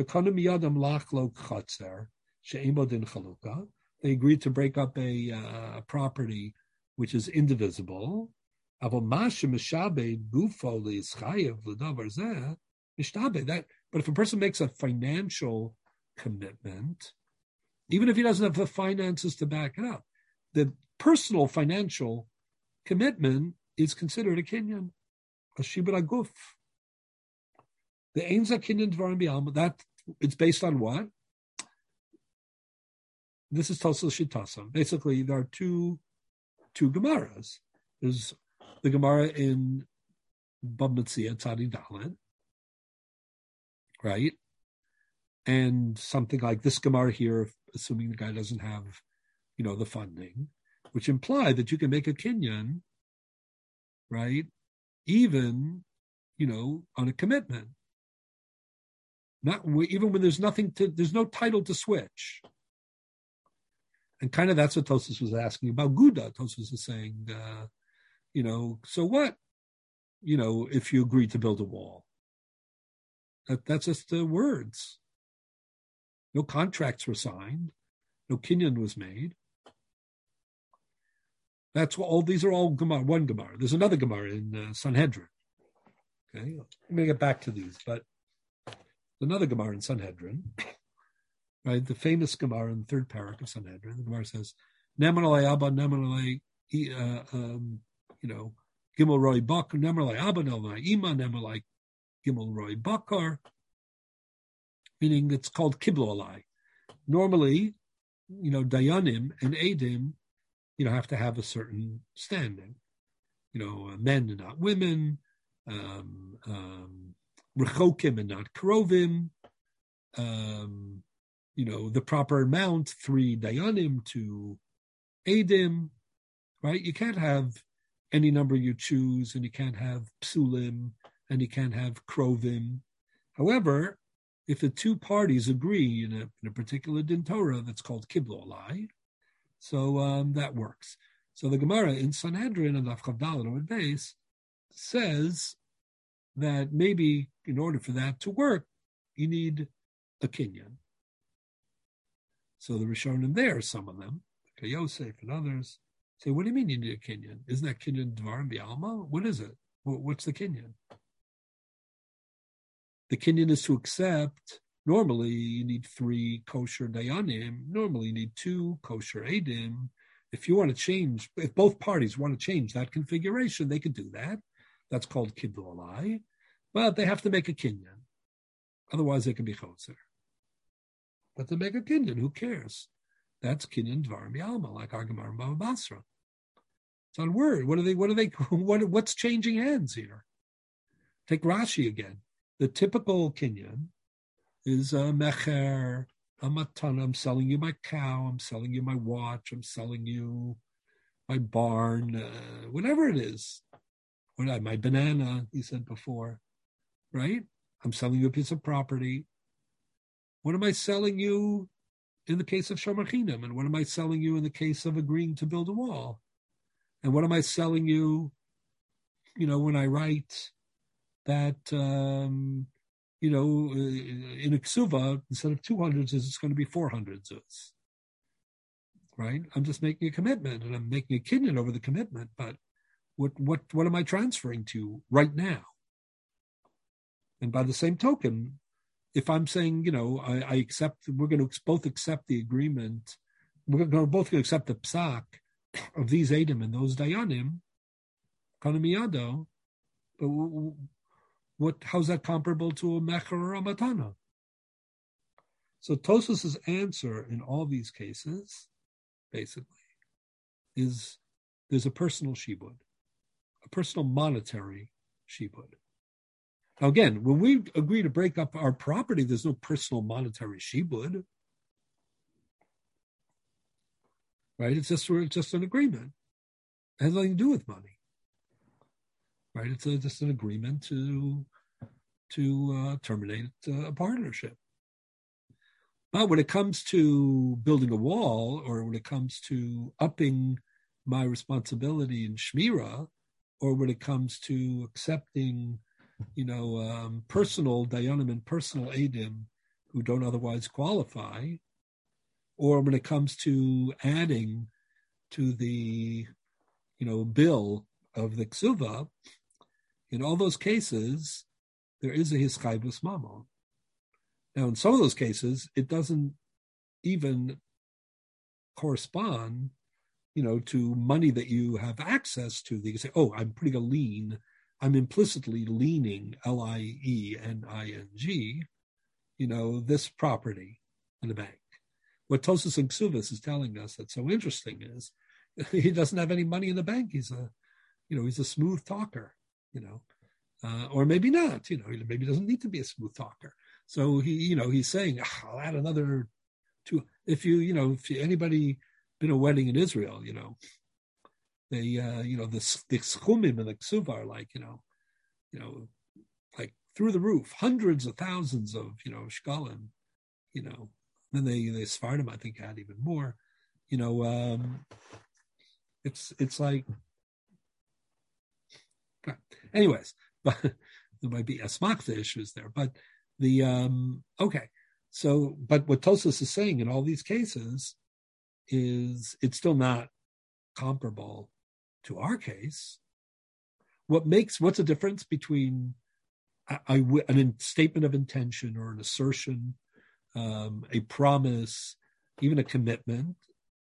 agreed to break up a property which is indivisible. But if a person makes a financial commitment, even if he doesn't have the finances to back it up, the personal financial commitment is considered a kinyan, a shibur aguf. The Einza Kinyan Dvarim B'Alma, that it's based on what? This is Tosel Shitasam. Basically, there are two Gemaras. There's the Gemara in Bab Metzia, Tzadi Dalet, right? And something like this Gemara here, assuming the guy doesn't have, the funding, which imply that you can make a kinyan, right? Even, on a commitment. Not even when there's there's no title to switch. And kind of that's what Tosas was asking about Gouda. Tosas is saying, so what? If you agree to build a wall. That's just the words. No contracts were signed. No kinyan was made. That's what these are all Gemara, one Gemara. There's another Gemara in Sanhedrin. Okay, let me get back to these, but another Gemara in Sanhedrin, right? The famous Gemara in the third parak of Sanhedrin. The Gemara says, "Nemanalei Abba, Nemanalei, Gimel Roy Bakar, Nemanalei Abba, Nemanalei Ima, Nemanalei Gimel Roy Bakar," meaning it's called Kiblo Alai. Normally, Dayanim and Edim, have to have a certain standing. Men and not women. Rechokim and not Krovim, the proper amount, 3 Dayanim, 2 Edim, right? You can't have any number you choose, and you can't have Psulim, and you can't have Krovim. However, if the two parties agree in a particular din Torah that's called Kiblo Alai, so that works. So the Gemara in Sanhedrin and Daf Chavdal and Beis says that maybe in order for that to work, you need a kinyan. So the Rishonim there, some of them, like Yosef and others, say, what do you mean you need a kinyan? Isn't that kinyan Dvarim B'Alma? What is it? What's the kinyan? The kinyan is to accept, normally you need 3 kosher dayanim, normally you need 2 kosher edim. If you want to change, if both parties want to change that configuration, they could do that. That's called Kiblu Alai. But they have to make a kinyan. Otherwise, they can be chotzer. But to make a kinyan, who cares? That's kinyan Dvarim B'Alma, like our Gemara in Bava Basra. It's on word. What's changing hands here? Take Rashi again. The typical kinyan is a mecher, a matana. I'm selling you my cow. I'm selling you my watch. I'm selling you my barn. Whatever it is. My banana, he said before. Right? I'm selling you a piece of property. What am I selling you in the case of Shomer Chinam? And what am I selling you in the case of agreeing to build a wall? And what am I selling you, when I write that in a ksuva, instead of 200 zuz, it's going to be 400 zuz. Right? I'm just making a commitment, and I'm making a kinyan over the commitment. But what am I transferring to right now? And by the same token, if I'm saying, I accept, we're going to both accept the agreement, we're going to both accept the psak of these Edom and those Dayanim, Kanamiyado, how's that comparable to a Mecher or a Matana? So Tosfos' answer in all these cases, basically, is there's a personal shibud, a personal monetary shibud. Now again, when we agree to break up our property, there's no personal monetary shibud. Right? It's just an agreement. It has nothing to do with money. Right? It's just an agreement to terminate a partnership. But when it comes to building a wall, or when it comes to upping my responsibility in Shmira, or when it comes to accepting, personal Dayanim and personal Edim who don't otherwise qualify, or when it comes to adding to the, bill of the ksuva, in all those cases, there is a hischayvus mamon. Now, in some of those cases, it doesn't even correspond, to money that you have access to. You can say, oh, I'm putting a lien. I'm implicitly leaning, L-I-E-N-I-N-G, this property in the bank. What Tosfos and Ksuvas is telling us that's so interesting is he doesn't have any money in the bank. He's a smooth talker, or maybe not, maybe he doesn't need to be a smooth talker. So he's saying, I'll add another two. If anybody been a wedding in Israel, they, the schumim and the ksuva are like, like through the roof, hundreds of thousands of, shkalim, then they Sfardim, I think, had even more, it's like, anyways, but there might be asmakta issues there, but okay. So, but what Tosfos is saying in all these cases is it's still not comparable to our case. What's the difference between a statement of intention or an assertion, a promise, even a commitment,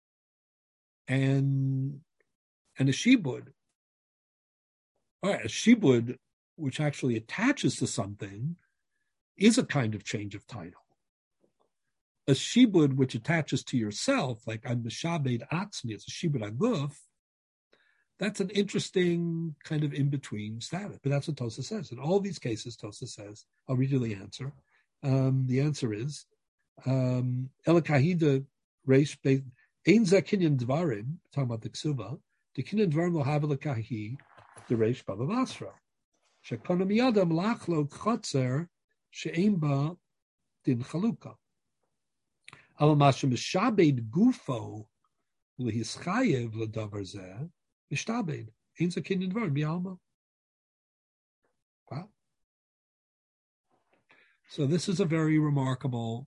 and a shibud? All right, a shibud, which actually attaches to something, is a kind of change of title. A shibud which attaches to yourself, like I'm mishabed atzmi, it's a shibud aguf, that's an interesting kind of in-between status. But that's what Tosfos says. In all these cases, Tosfos says, I'll read you the answer. The answer is, Elikahida reish ein za kinyan dvarim, talking about the ksuva, the kinyan dvarim lo have elikahi, the reish baba basra. Shekona miyadam lachlo chotzer she'ein ba din chaluka. Al masha mishabed gufo lehischayev ledavar zeh mishtabed. Ein za kinyan dvarim bi'alma. Wow. So this is a very remarkable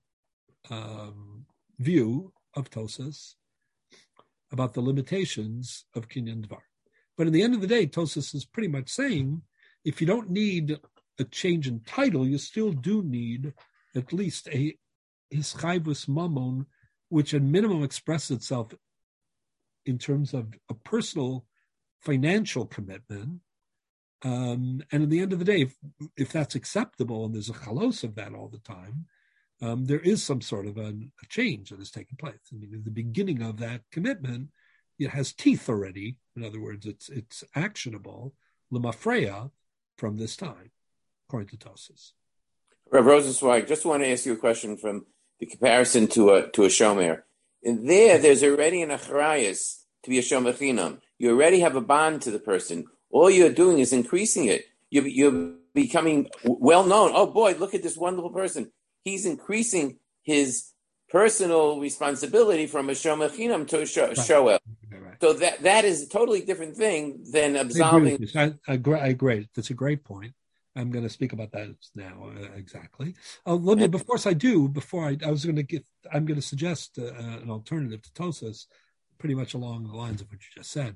view of Tosfos about the limitations of kinyan dvar. But in the end of the day, Tosfos is pretty much saying, if you don't need a change in title, you still do need at least a hischayvus mamon, which at minimum expresses itself in terms of a personal financial commitment. And at the end of the day, if that's acceptable and there's a chalos of that all the time, there is some sort of a change that has taken place. I mean, at the beginning of that commitment, it has teeth already. In other words, it's actionable, lemafreya, from this time, according to Tosfos. Rav Rosenzweig, just want to ask you a question from the comparison to a shomer. And there's already an achrayus to be a shomer chinam. You already have a bond to the person. All you're doing is increasing it. You're becoming well known. Oh boy, look at this wonderful person. He's increasing his personal responsibility from a shomer chinam to a shoel. Right. So that is a totally different thing than absolving. I agree. That's a great point. I'm going to speak about that now exactly. Let me, before I do, I'm going to suggest an alternative to Tosas, pretty much along the lines of what you just said.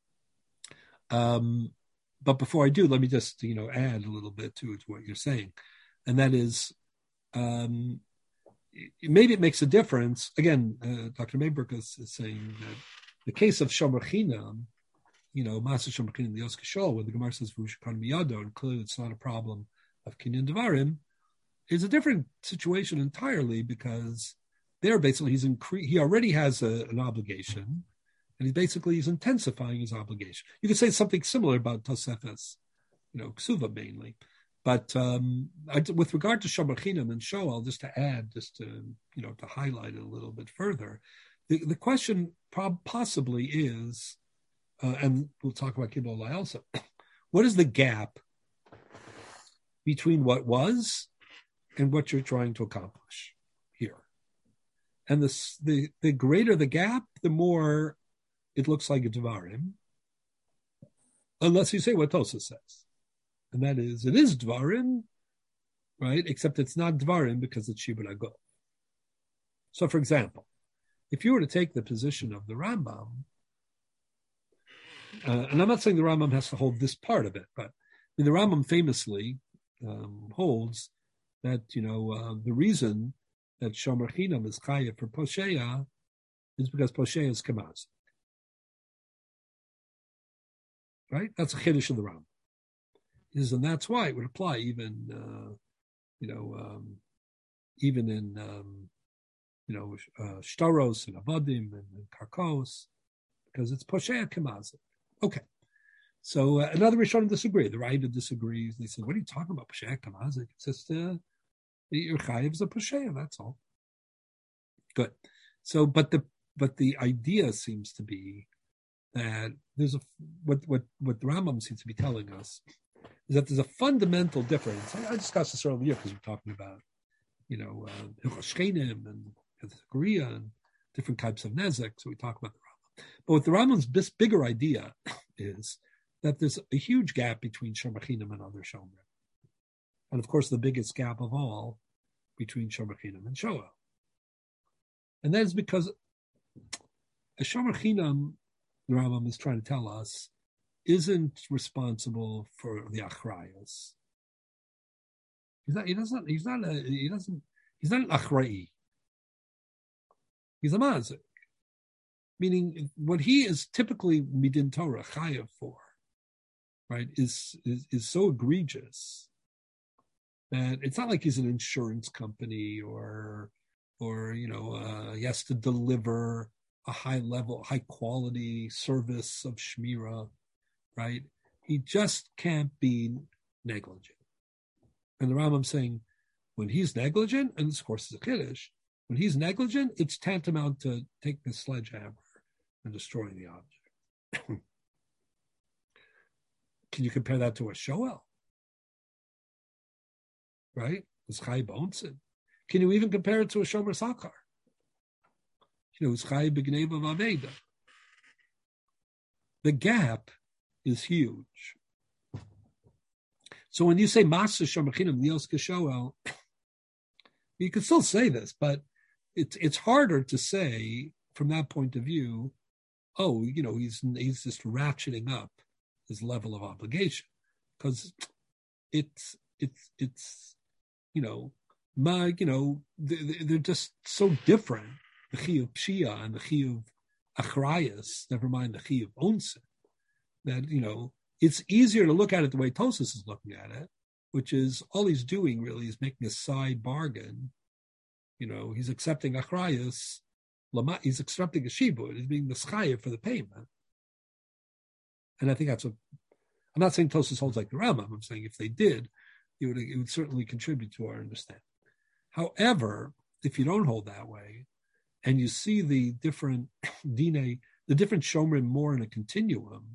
But before I do, let me just add a little bit to what you're saying, and that is, maybe it makes a difference. Again, Dr. Mayberg is saying that the case of Shomer Chinam, Master Shomer Chinam, the Yos Kishol, where the Gemara says V'ushakon miyado, and clearly it's not a problem of Kinyan Devarim, is a different situation entirely, because there basically he already has an obligation, and he's intensifying his obligation. You could say something similar about Tosefes, Ksuva mainly. But with regard to Shomer Chinam and Shoel, just to highlight it a little bit further, the question possibly is, and we'll talk about Kibbutz Olai also, what is the gap between what was and what you're trying to accomplish here? And the greater the gap, the more it looks like a Devarim, unless you say what Tosa says. And that is, it is Dvarim, right? Except it's not Dvarim because it's Shibud Agov. So, for example, if you were to take the position of the Rambam, and I'm not saying the Rambam has to hold this part of it, but the Rambam famously holds that, the reason that Shomer Chinam is Chayev for Posheya is because Posheya is Kamaz. Right? That's a Chiddush of the Rambam. And that's why it would apply even in Shtaros and Avadim and Karkos, because it's Posheya Kemazik. Okay. So another Rishonim disagree. The Raida disagrees. They say, what are you talking about, Posheya Kemazik? It's just your Chayev is a Posheya, that's all. Good. So, but the idea seems to be that there's what the Rambam seems to be telling us is that there's a fundamental difference. I discussed this earlier because we're talking about, Hilchos Shchenim and Korea and different types of nezek. So we talk about the Rambam. But what the Rambam's bigger idea is that there's a huge gap between Shomer Chinam and other Shomer. And of course, the biggest gap of all between Shomer Chinam and Shoel. And that is because a Shomer Chinam, the Rambam is trying to tell us, isn't responsible for the achrayos. He's not an achrei. He's a mazik. Meaning what he is typically midin Torah chayav for, right, is so egregious that it's not like he's an insurance company or he has to deliver a high quality service of shmira. Right? He just can't be negligent. And the Rambam's saying, when he's negligent, and this of course is a Kiddush, when he's negligent, it's tantamount to taking a sledgehammer and destroying the object. Can you compare that to a Shoel? Right? It's Chai Bonson. Can you even compare it to a Shomer Sakar? It's Chai B'Gneva Vaveda. The gap is huge. So when you say Master Shomer Chinam Yos Kishol, you can still say this, but it's harder to say from that point of view. He's just ratcheting up his level of obligation, because it's they're just so different. The Chiyuv Pshia and the Chiyuv Achrayas, never mind the Chiyuv Onsen. That, it's easier to look at it the way Tosas is looking at it, which is all he's doing really is making a side bargain. He's accepting achrayas, he's accepting a shibud, he's being the schaya for the payment. And I think that's what, I'm not saying Tosas holds like the Rambam, I'm saying if they did, it would certainly contribute to our understanding. However, if you don't hold that way, and you see the different dine, the different shomrim more in a continuum,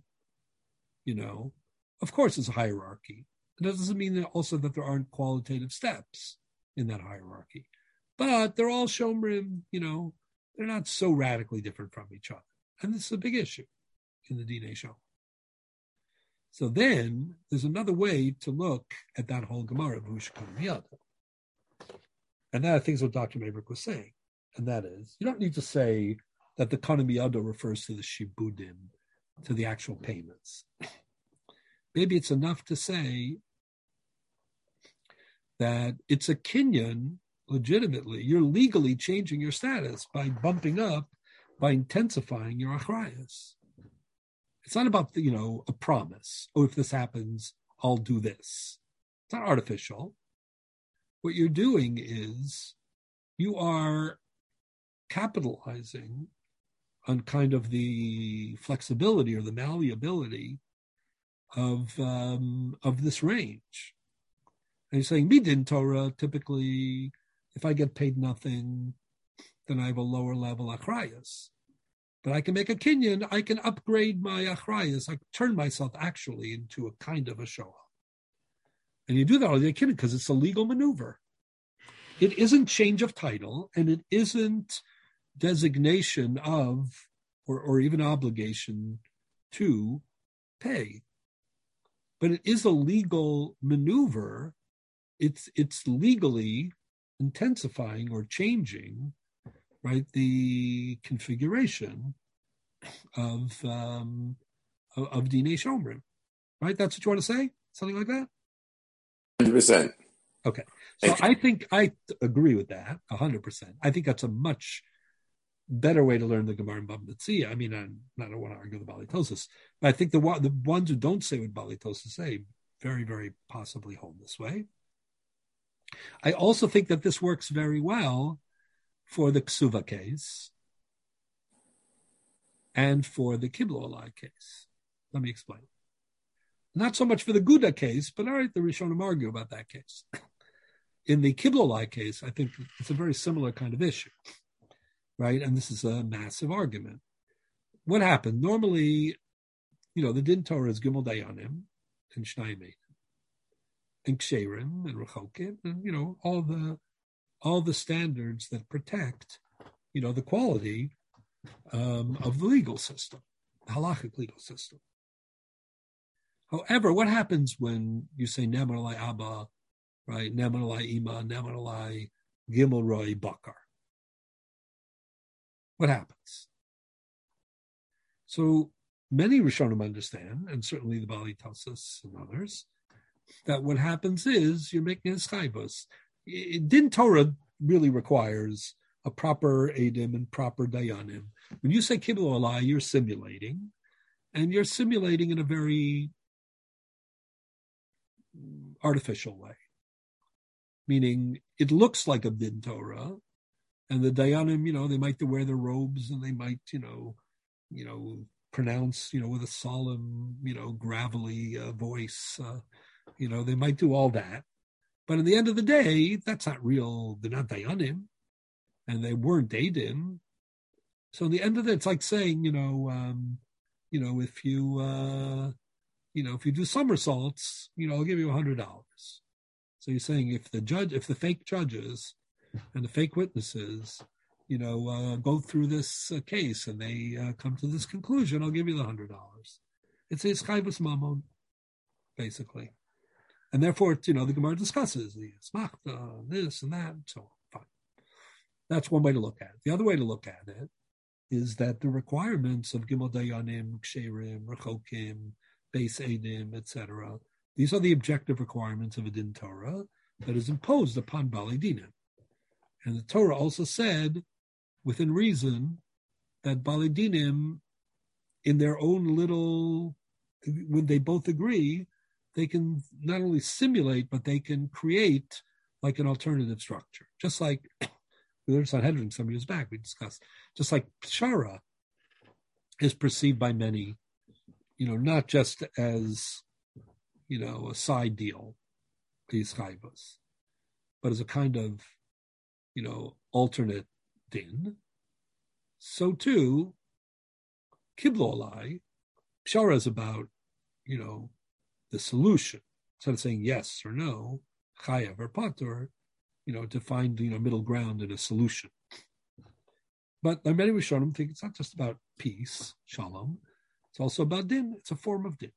of course it's a hierarchy. It doesn't mean also that there aren't qualitative steps in that hierarchy. But they're all shomrim, they're not so radically different from each other. And this is a big issue in the Dinei Shom. So then there's another way to look at that whole Gemara, and that I think is what Dr. Maybrick was saying. And that is, you don't need to say that the Kana Miyado refers to the Shibudim, to the actual payments. Maybe it's enough to say that it's a kinyan, legitimately. You're legally changing your status by bumping up, by intensifying your achrayas. It's not about, a promise. Oh, if this happens, I'll do this. It's not artificial. What you're doing is you are capitalizing on kind of the flexibility or the malleability of this range. And you're saying, Midin Torah, typically, if I get paid nothing, then I have a lower level achrayas. But I can make a kinyan, I can upgrade my achrayas, I can turn myself actually into a kind of a shoah. And you do that all the kinyan because it's a legal maneuver. It isn't change of title, and it isn't designation of, or even obligation to pay. But it is a legal maneuver. It's legally intensifying or changing, right, the configuration of Dinei Shomrim, right? That's what you want to say? Something like that? 100%. Okay. So I think I agree with that 100%. I think that's a much better way to learn the Gemara and Bava Metzia. I mean, I don't want to argue the Bali Tosas, but I think the ones who don't say what Bali Tosas say very, very possibly hold this way. I also think that this works very well for the Ksuva case and for the Kiblo Alai case. Let me explain. Not so much for the Gouda case, but all right, the Rishonim argue about that case. In the Kiblo Alai case, I think it's a very similar kind of issue, right? And this is a massive argument. What happened? Normally, the Din Torah is Gimel Dayanim and Shnai Meidim and Ksherim and Rechokim and, all the standards that protect, the quality of the legal system, the halachic legal system. However, what happens when you say Ne'eman Alai Abba, right? Ne'eman Alai Ima, Ne'eman Alai Gimel Roi Bakar? What happens? So many Rishonim understand, and certainly the Bali Tosas and others, that what happens is you're making a schayvus. Din Torah really requires a proper Eidim and proper Dayanim. When you say Kiblo Alai, you're simulating, and you're simulating in a very artificial way. Meaning, it looks like a Din Torah, and the Dayanim, they might wear their robes, and they might, pronounce, with a solemn, gravelly voice. They might do all that. But at the end of the day, that's not real. They're not Dayanim, and they weren't Eidim. So at the end of it, it's like saying, if you do somersaults, I'll give you $100. So you're saying if the fake judges and the fake witnesses, go through this case and they come to this conclusion, I'll give you the $100. It's a schayvus mamon, basically. And therefore, the Gemara discusses the smachta, this and that, and so on. Fine. That's one way to look at it. The other way to look at it is that the requirements of Gimel Dayanim, Ksherim, Rechokim, Beis Eidim, etc., these are the objective requirements of a Din Torah that is imposed upon Bali Dinim. And the Torah also said, within reason, that Bali Dinim, in their own little, when they both agree, they can not only simulate, but they can create like an alternative structure. Just like we learned Sanhedrin some years back, we discussed, just like Pshara is perceived by many, not just as, a side deal, these chayvos, but as a kind of, alternate din. So too, Kiblo Alai, Pshara is about, the solution. Instead of saying yes or no, chayav or patur, to find, middle ground in a solution. But many Rishonim think it's not just about peace, shalom. It's also about din. It's a form of din.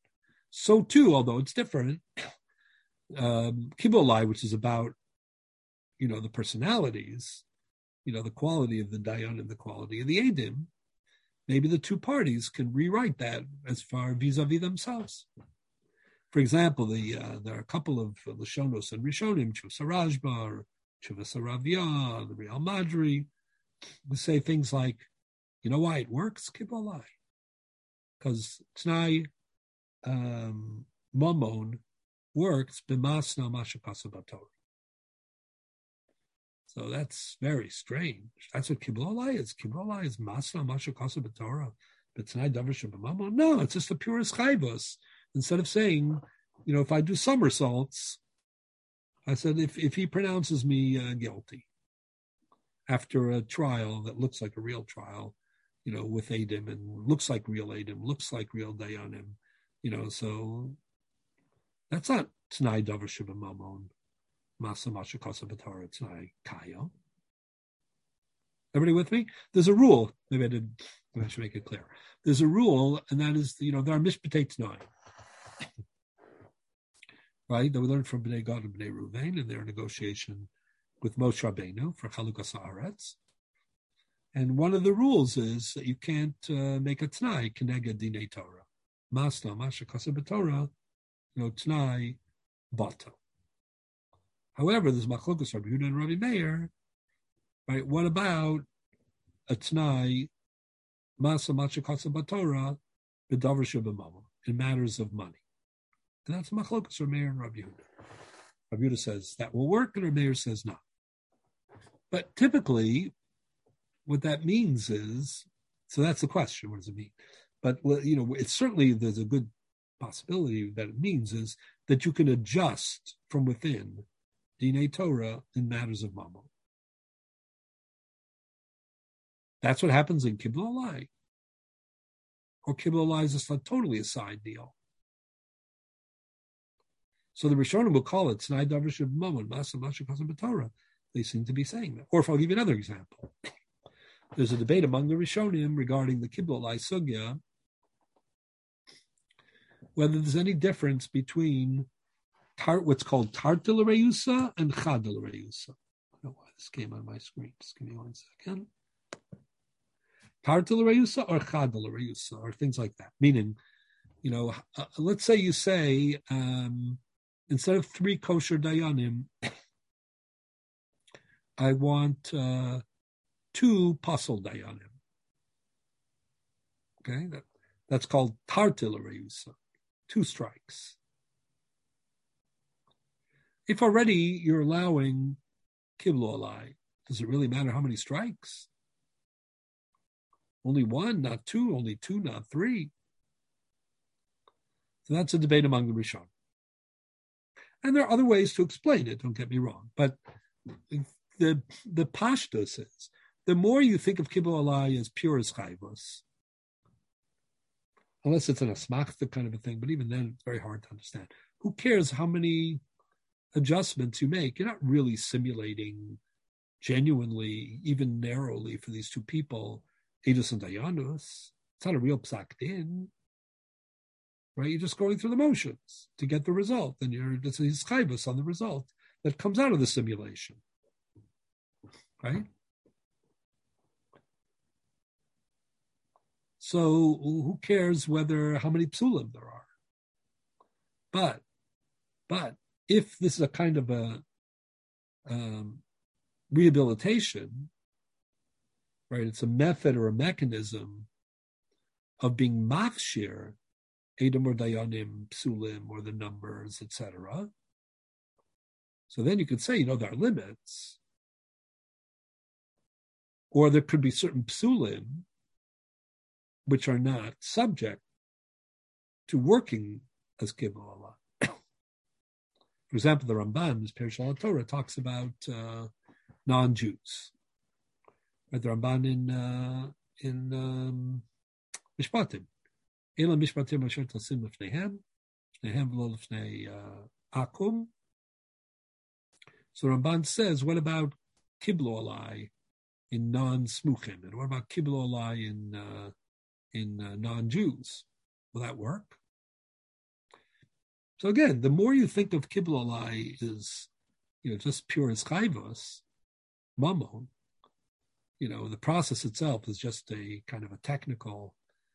So too, although it's different, Kibbul which is about, the personalities, the quality of the Dayan and the quality of the Eidim, maybe the two parties can rewrite that as far vis-a-vis themselves. For example, there are a couple of Lashonos and Rishonim, Chuvas Rajba or Chuvas Ravia, the Real Madri, who say things like, you know why it works, Kibbul because T'nai Mamon works b'masna mashakasa b'Torah. So that's very strange. That's what Kibbul is. Kibbul is masna mashakasa b'Torah, but T'nai davar sheb'mamon. No, it's just the purest chayvus. Instead of saying, if I do somersaults, I said, if he pronounces me guilty after a trial that looks like a real trial, with Eidim and looks like real Eidim, looks like real Dayanim, so that's not T'nai davar sheb'mamon, masa mashakasa b'Torah, T'nai kayo. Everybody with me? There's a rule. Maybe I should make it clear. There's a rule, and that is, there are mishpatei T'nai. Right, that we learned from Bnei Gad and Bnei Ruvain in their negotiation with Moshe Rabbeinu for Chalukas Haaretz. And one of the rules is that you can't make a T'nai Keneged Dinei Torah. Masna, Mashakasa b'Torah, T'nai Bata. However, there's Machlokas Rabbi Yehuda and Rabbi Meir. Right, what about a T'nai Masna, Mashakasa b'Torah, B'davar sheb'mamon, in matters of money? And that's Machlokas Rabbi Meir and Rabbi Yehuda. Rabbi Yehuda says that will work, and Rabbi Meir says no. But typically, what that means is, so that's the question, what does it mean? But, it's certainly, there's a good possibility that it means is that you can adjust from within Dinei Torah in matters of Mammon. That's what happens in Kibbul Alai. Or Kibbul Alai is just totally a side deal. So the Rishonim will call it T'nai davar sheb'mamon, masa mashakasa b'Torah. They seem to be saying that. Or if I'll give you another example. There's a debate among the Rishonim regarding the Kibbul Alai Sugya, whether there's any difference between what's called Tartil Reusa and Chadil Reusa. I don't know why this came on my screen. Just give me 1 second. Tartil Reusa or Chadil Reusa or things like that. Meaning, let's say you say, instead of 3 kosher dayanim, I want 2 pasul dayanim. Okay, that's called tartil reusa, 2 strikes. If already you're allowing Kibbul Alai, does it really matter how many strikes? Only 1, not 2, only 2, not 3. So that's a debate among the Rishonim. And there are other ways to explain it, don't get me wrong. But the pashtus is, the more you think of Kibbul Alai as pure as chayvus, unless it's an asmachta kind of a thing, but even then it's very hard to understand. Who cares how many adjustments you make? You're not really simulating genuinely, even narrowly for these 2 people, Eidos and Dayanus. It's not a real psak din. Right? You're just going through the motions to get the result, and it's a chayvus on the result that comes out of the simulation. Right? So who cares how many psulim there are? But if this is a kind of a rehabilitation, right? It's a method or a mechanism of being machshir, Edom or Dayanim, psulim, or the numbers, etc. So then you could say, there are limits. Or there could be certain psulim which are not subject to working as Kibbul Alai. For example, the Ramban's Perush al Torah talks about non-Jews. Right, the Ramban in Mishpatim. Ela Mishpatim asher tasim lefneihem v'lo lefnei akum. So Ramban says, what about Kibbul Alai in non-smuchim? And what about Kibbul Alai in non-Jews? Will that work? So again, the more you think of Kiblalai is, just pure chayvus, mammon, the process itself is just a kind of a technical,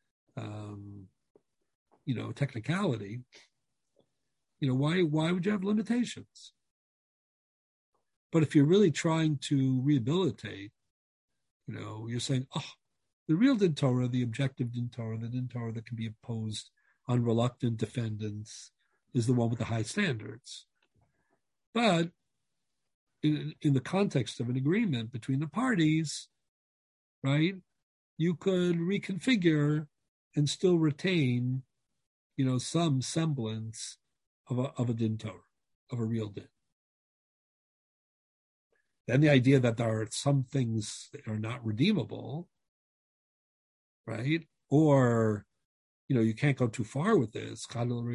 technicality. Why would you have limitations? But if you're really trying to rehabilitate, you're saying, the real Din Torah, the objective Din Torah, the Din Torah that can be imposed on reluctant defendants is the one with the high standards. But in the context of an agreement between the parties, right, you could reconfigure and still retain, some semblance of a Din Torah, of a real Din. Then the idea that there are some things that are not redeemable, right? Or, you can't go too far with this.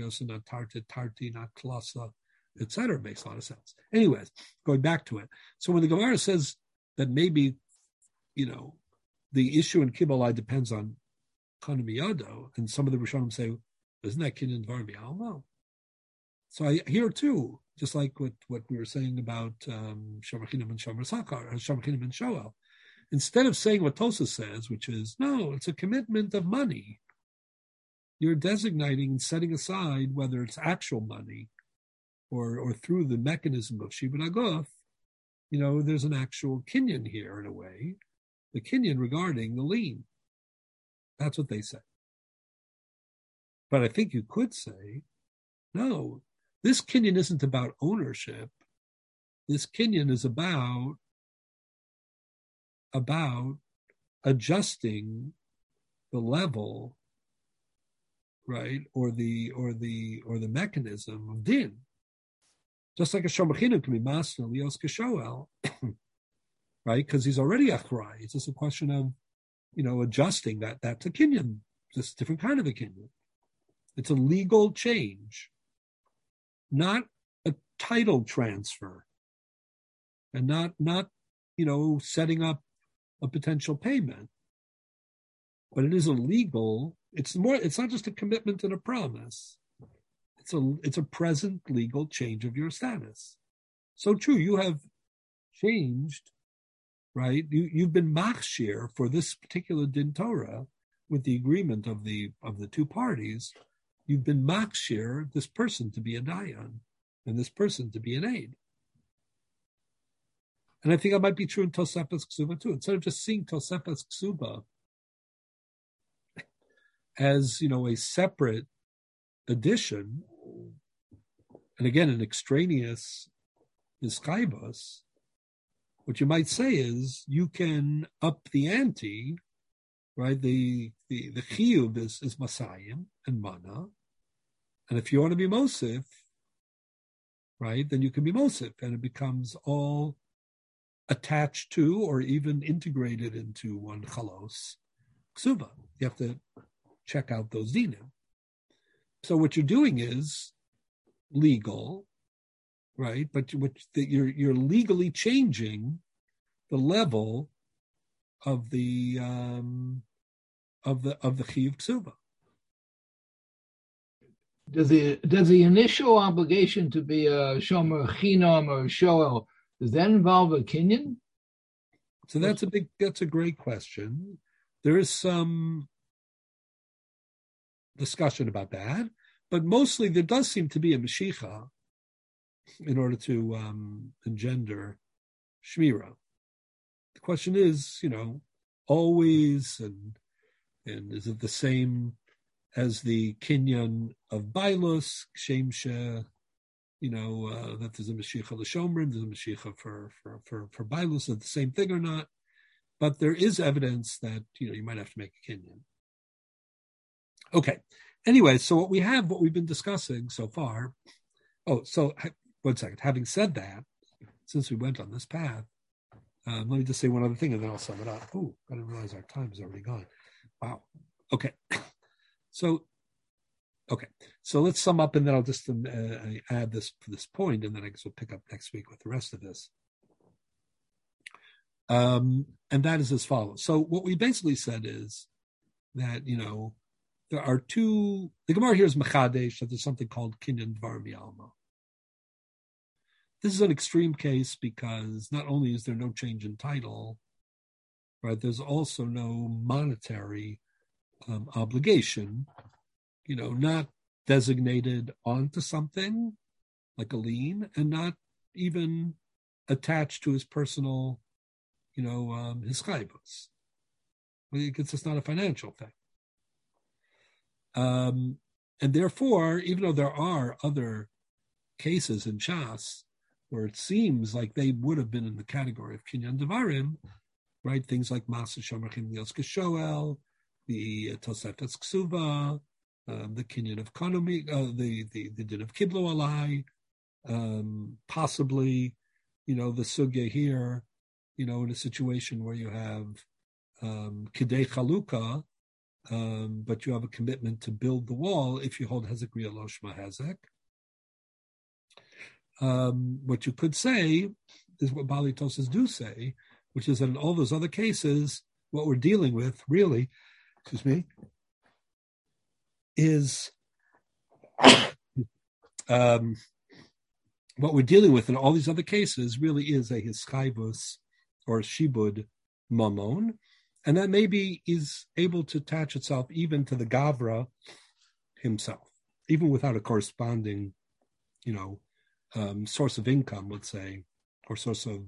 Etc. Makes a lot of sense. Anyways, going back to it. So when the Gemara says that maybe, the issue in Kibbalai depends on Kana Miyado, and some of the Rishonim say, isn't that Kinyan Dvar B'Alma? So I hear too, just like what we were saying about Shomer Chinam and Shomer Sakar, Shomer Chinam and Shoel. Instead of saying what Tosa says, which is, no, it's a commitment of money, you're designating and setting aside whether it's actual money or through the mechanism of Shibud Agof, there's an actual kinyan here in a way, the kinyan regarding the lien. That's what they say. But I think you could say, no, this kinyan isn't about ownership. This kinyan is about adjusting the level, right, or the mechanism of din. Just like a Shomer Chinam can be master Lios Keshoel, right? Because he's already achrai. It's just a question of, adjusting that to kinyan, just a different kind of a kinyan. It's a legal change, not a title transfer, and not setting up a potential payment. But it is a legal. It's not just a commitment and a promise. It's a present legal change of your status. So true, you have changed, right? You've been machshir for this particular Din Torah with the agreement of the two parties. You've been machshir this person to be a dayan and this person to be an aid. And I think that might be true in Tosefes Ksuba too. Instead of just seeing Tosefes Ksuba as, a separate addition, and again, an extraneous iskaibos, what you might say is you can up the ante, right? The chiyuv is masayim and mana, and if you want to be mosif, right, then you can be mosif, and it becomes all attached to or even integrated into one chalos ksuba. You have to check out those dinim. So what you're doing is legal, right? But you're legally changing the level of the chiyuv ksuba. Does the initial obligation to be a shomer chinam or shoel, does that involve a kinyan? So that's a great question. There is some discussion about that, but mostly there does seem to be a Mashiach in order to engender Shmira. The question is, always, and is it the same as the kinyan of Bailus, Shemshe, that there's a Mashiach l'Shomrim, there's a Mashiach for Bailus, is it the same thing or not? But there is evidence that, you might have to make a kinyan. Okay. Anyway, so what we've been discussing so far. Oh, so 1 second. Having said that, since we went on this path, let me just say one other thing and then I'll sum it up. Oh, I didn't realize our time is already gone. Wow. Okay. So let's sum up and then I'll just add this point and then I guess we'll pick up next week with the rest of this. And that is as follows. So what we basically said is that, there are two. The Gemara here is Mechadesh that there's something called Kinyan Dvar Mi'alma. This is an extreme case because not only is there no change in title, right? There's also no monetary obligation, not designated onto something like a lien, and not even attached to his personal, his chayvus. It's just not a financial thing. And therefore, even though there are other cases in Shas where it seems like they would have been in the category of Kinyan Devarim, right? Things like Masa Shomerchim Lios Keshoel, the Tosefes Ksuva, the Kinyan of Konomi, the Din of Kiblo Alai, possibly, the Sugya here, in a situation where you have Kidei Chaluka, but you have a commitment to build the wall if you hold Hezek Ria Lo Shma Hezek. What you could say is what Bali Tosas do say, which is that in all those other cases, what we're dealing with really, is what we're dealing with in all these other cases really is a hischayvus or a shibud mamon, and that maybe is able to attach itself even to the Gavra himself, even without a corresponding, source of income, let's say, or source of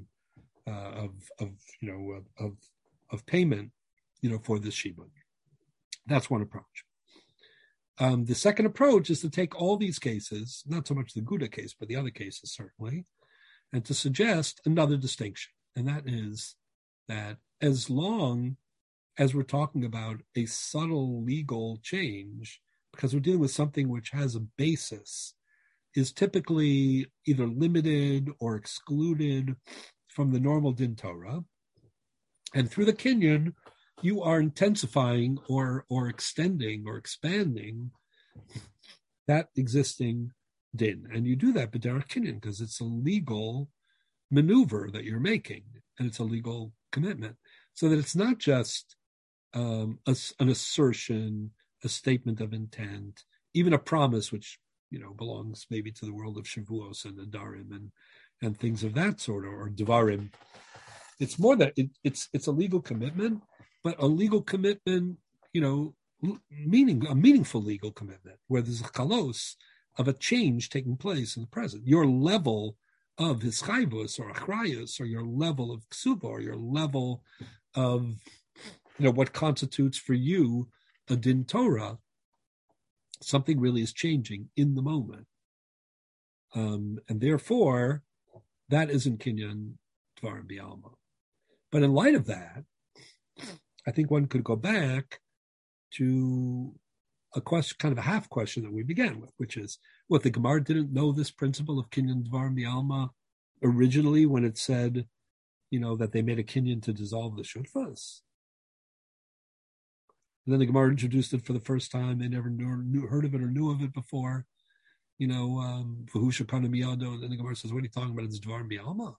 payment, for this shibud. That's one approach. The second approach is to take all these cases, not so much the Gouda case, but the other cases certainly, and to suggest another distinction. And that is that as long as we're talking about a subtle legal change, because we're dealing with something which has a basis, is typically either limited or excluded from the normal Din Torah, and through the Kinyan, you are intensifying or extending or expanding that existing din. And you do that b'derech Kinyan because it's a legal maneuver that you're making, and it's a legal commitment. So that it's not just an assertion, a statement of intent, even a promise, which belongs maybe to the world of Shavuos and Nadarim and things of that sort, or Devarim. It's more that it's a legal commitment, but a legal commitment, a meaningful legal commitment where there's a kalos of a change taking place in the present. Your level of hischayvus or achrayus, or your level of ksuba, or your level of, what constitutes for you a din Torah, something really is changing in the moment. And therefore, that isn't Kinyan Dvarim B'Alma. But in light of that, I think one could go back to a question, kind of a half question that we began with, which is, what, the Gemara didn't know this principle of Kinyan Dvarim B'Alma originally when it said, that they made a Kinyan to dissolve the Shutfas? And then the Gemara introduced it for the first time. They never heard of it or knew of it before. V'hu shekana miyado. And then the Gemara says, what are you talking about? It's Dvarim B'Alma.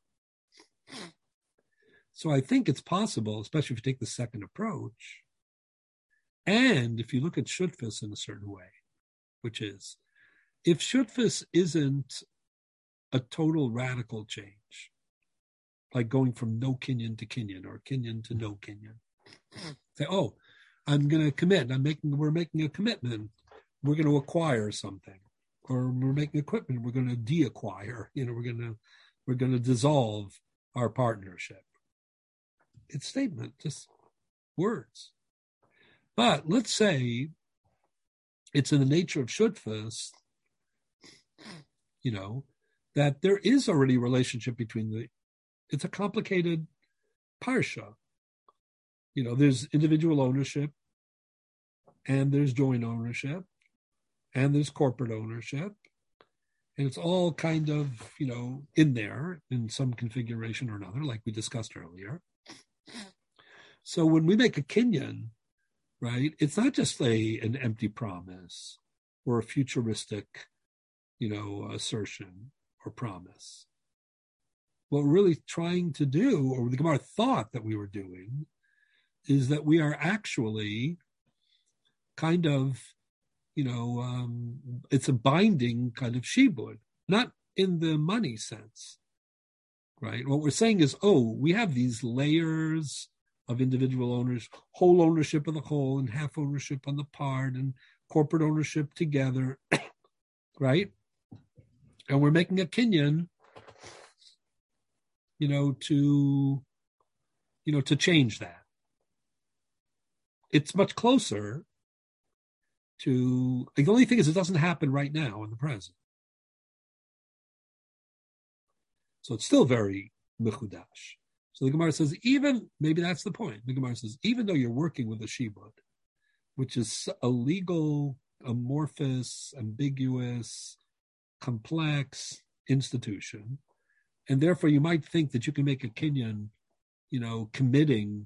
So I think it's possible, especially if you take the second approach, and if you look at Shutfas in a certain way, which is, if Shutfas isn't a total radical change, like going from no Kinyan to Kinyan or Kinyan to no Kinyan, say, oh, I'm going to commit. We're making a commitment. We're going to acquire something, or we're making a commitment. We're going to de-acquire. We're going to dissolve our partnership. It's statement, just words. But let's say it's in the nature of Shutfas, that there is already a relationship between it's a complicated parsha. There's individual ownership, and there's joint ownership, and there's corporate ownership, and it's all kind of, in there in some configuration or another, like we discussed earlier. So when we make a Kinyan, right, it's not just an empty promise or a futuristic, assertion or promise. What we're really trying to do, or the Gemara thought that we were doing, is that we are actually kind of, it's a binding kind of shibud, not in the money sense, right? What we're saying is, we have these layers of individual owners, whole ownership of the whole and half ownership on the part and corporate ownership together, right? And we're making a kinyan, to change that. It's much closer to, the only thing is it doesn't happen right now in the present. So it's still very mechudash. So the Gemara says, maybe that's the point. The Gemara says, even though you're working with a shibud, which is a legal, amorphous, ambiguous, complex institution, and therefore you might think that you can make a kinyan, committing,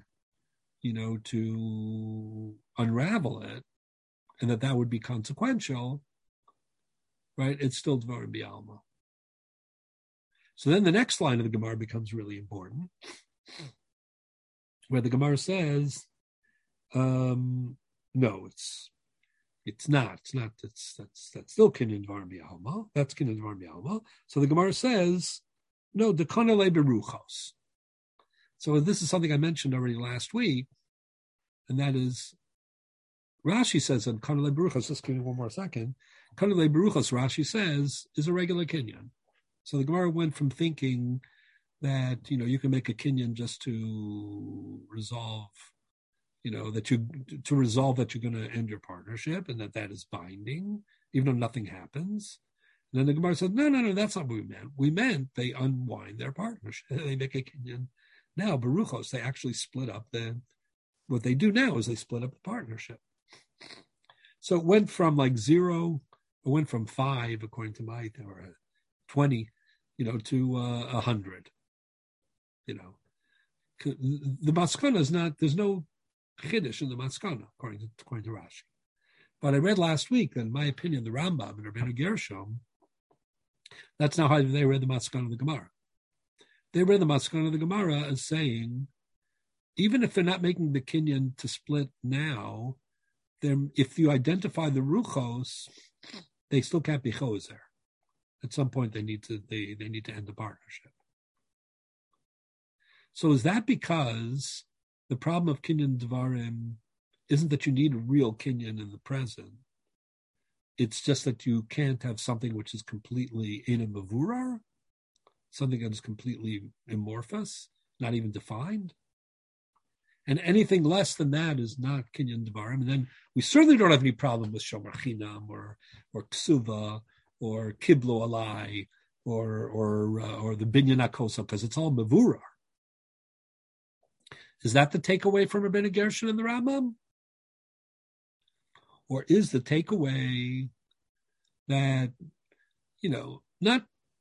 to unravel it, and that would be consequential, right? It's still Dvarim B'Alma. So then the next line of the Gemara becomes really important, where the Gemara says, no, it's not. That's still Kinyan Dvarim B'Alma. That's Kinyan Dvarim B'Alma. So the Gemara says, no, Dekonale Beruchos. So this is something I mentioned already last week, and that is, Rashi says in Kanale Beruchos, just give me one more second, Kanale Beruchos, Rashi says, is a regular kinyan. So the Gemara went from thinking that, you can make a kinyan just to resolve, to resolve that you're going to end your partnership and that is binding, even though nothing happens. And then the Gemara said, no, that's not what we meant. We meant they unwind their partnership. They make a kinyan. Now, Beruchos, they actually split up what they do now is they split up the partnership. So it went from 0, it went from 5, according to my, or 20, to 100. The maskana is not, there's no chiddush in the maskana, according to Rashi. But I read last week that, in my opinion, the Rambam and Rabbeinu Gershom, that's not how they read the maskana of the Gemara. They read the maskana of the Gemara as saying, even if they're not making the kinyan to split now, then if you identify the ruchos, they still can't be choser. At some point, they need to end the partnership. So is that because the problem of kinyan dvarim isn't that you need a real kinyan in the present? It's just that you can't have something which is completely in a mavurar, something that is completely amorphous, not even defined. And anything less than that is not kinyan dvarim. And then we certainly don't have any problem with shomer chinam or ksuva or kiblo alai or the binyan akosa, because it's all mavurar. Is that the takeaway from Rabbeinu Gershon and the Rambam? Or is the takeaway that, not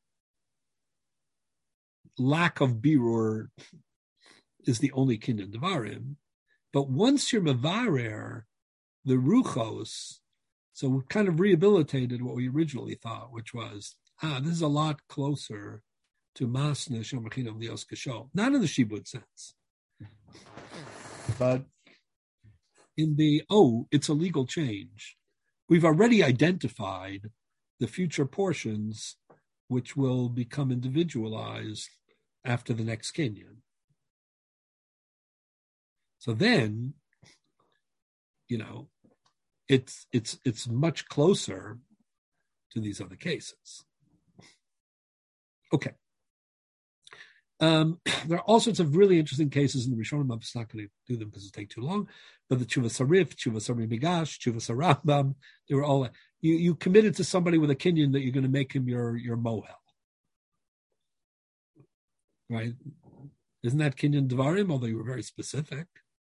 lack of birur is the only kinyan devarim, but once you're mevarer, the ruchos, so we've kind of rehabilitated what we originally thought, which was, this is a lot closer to masna shomer chinam lios kasho, not in the shibud sense, but in the, it's a legal change. We've already identified the future portions which will become individualized after the next kinyan. So then, it's much closer to these other cases. Okay. There are all sorts of really interesting cases in the Rishonim. I'm just not going to do them because it take too long. But the Chuvas Harif, Chuvas Bigash, Chuvas Rambam, they were all, you committed to somebody with a kinyan that you're going to make him your mohel. Right? Isn't that kinyan dvarim, although you were very specific?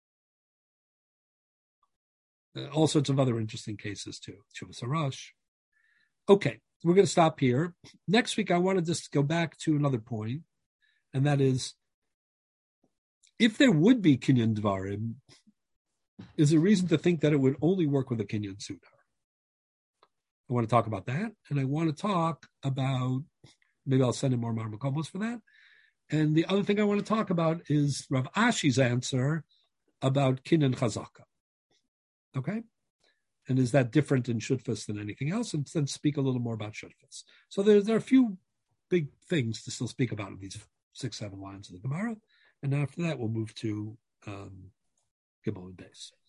All sorts of other interesting cases too. Chuvas Harash. Okay, we're going to stop here. Next week, I want to just go back to another point, and that is, if there would be kinyan dvarim, is there reason to think that it would only work with a kinyan sudar? I want to talk about that, and I want to talk about, maybe I'll send in more marmakomos for that. And the other thing I want to talk about is Rav Ashi's answer about kinyan chazaka. Okay? And is that different in Shutfus than anything else? And then speak a little more about Shutfus. So there are a few big things to still speak about in these 6-7 lines of the Gemara. And after that, we'll move to Gimel and Beis.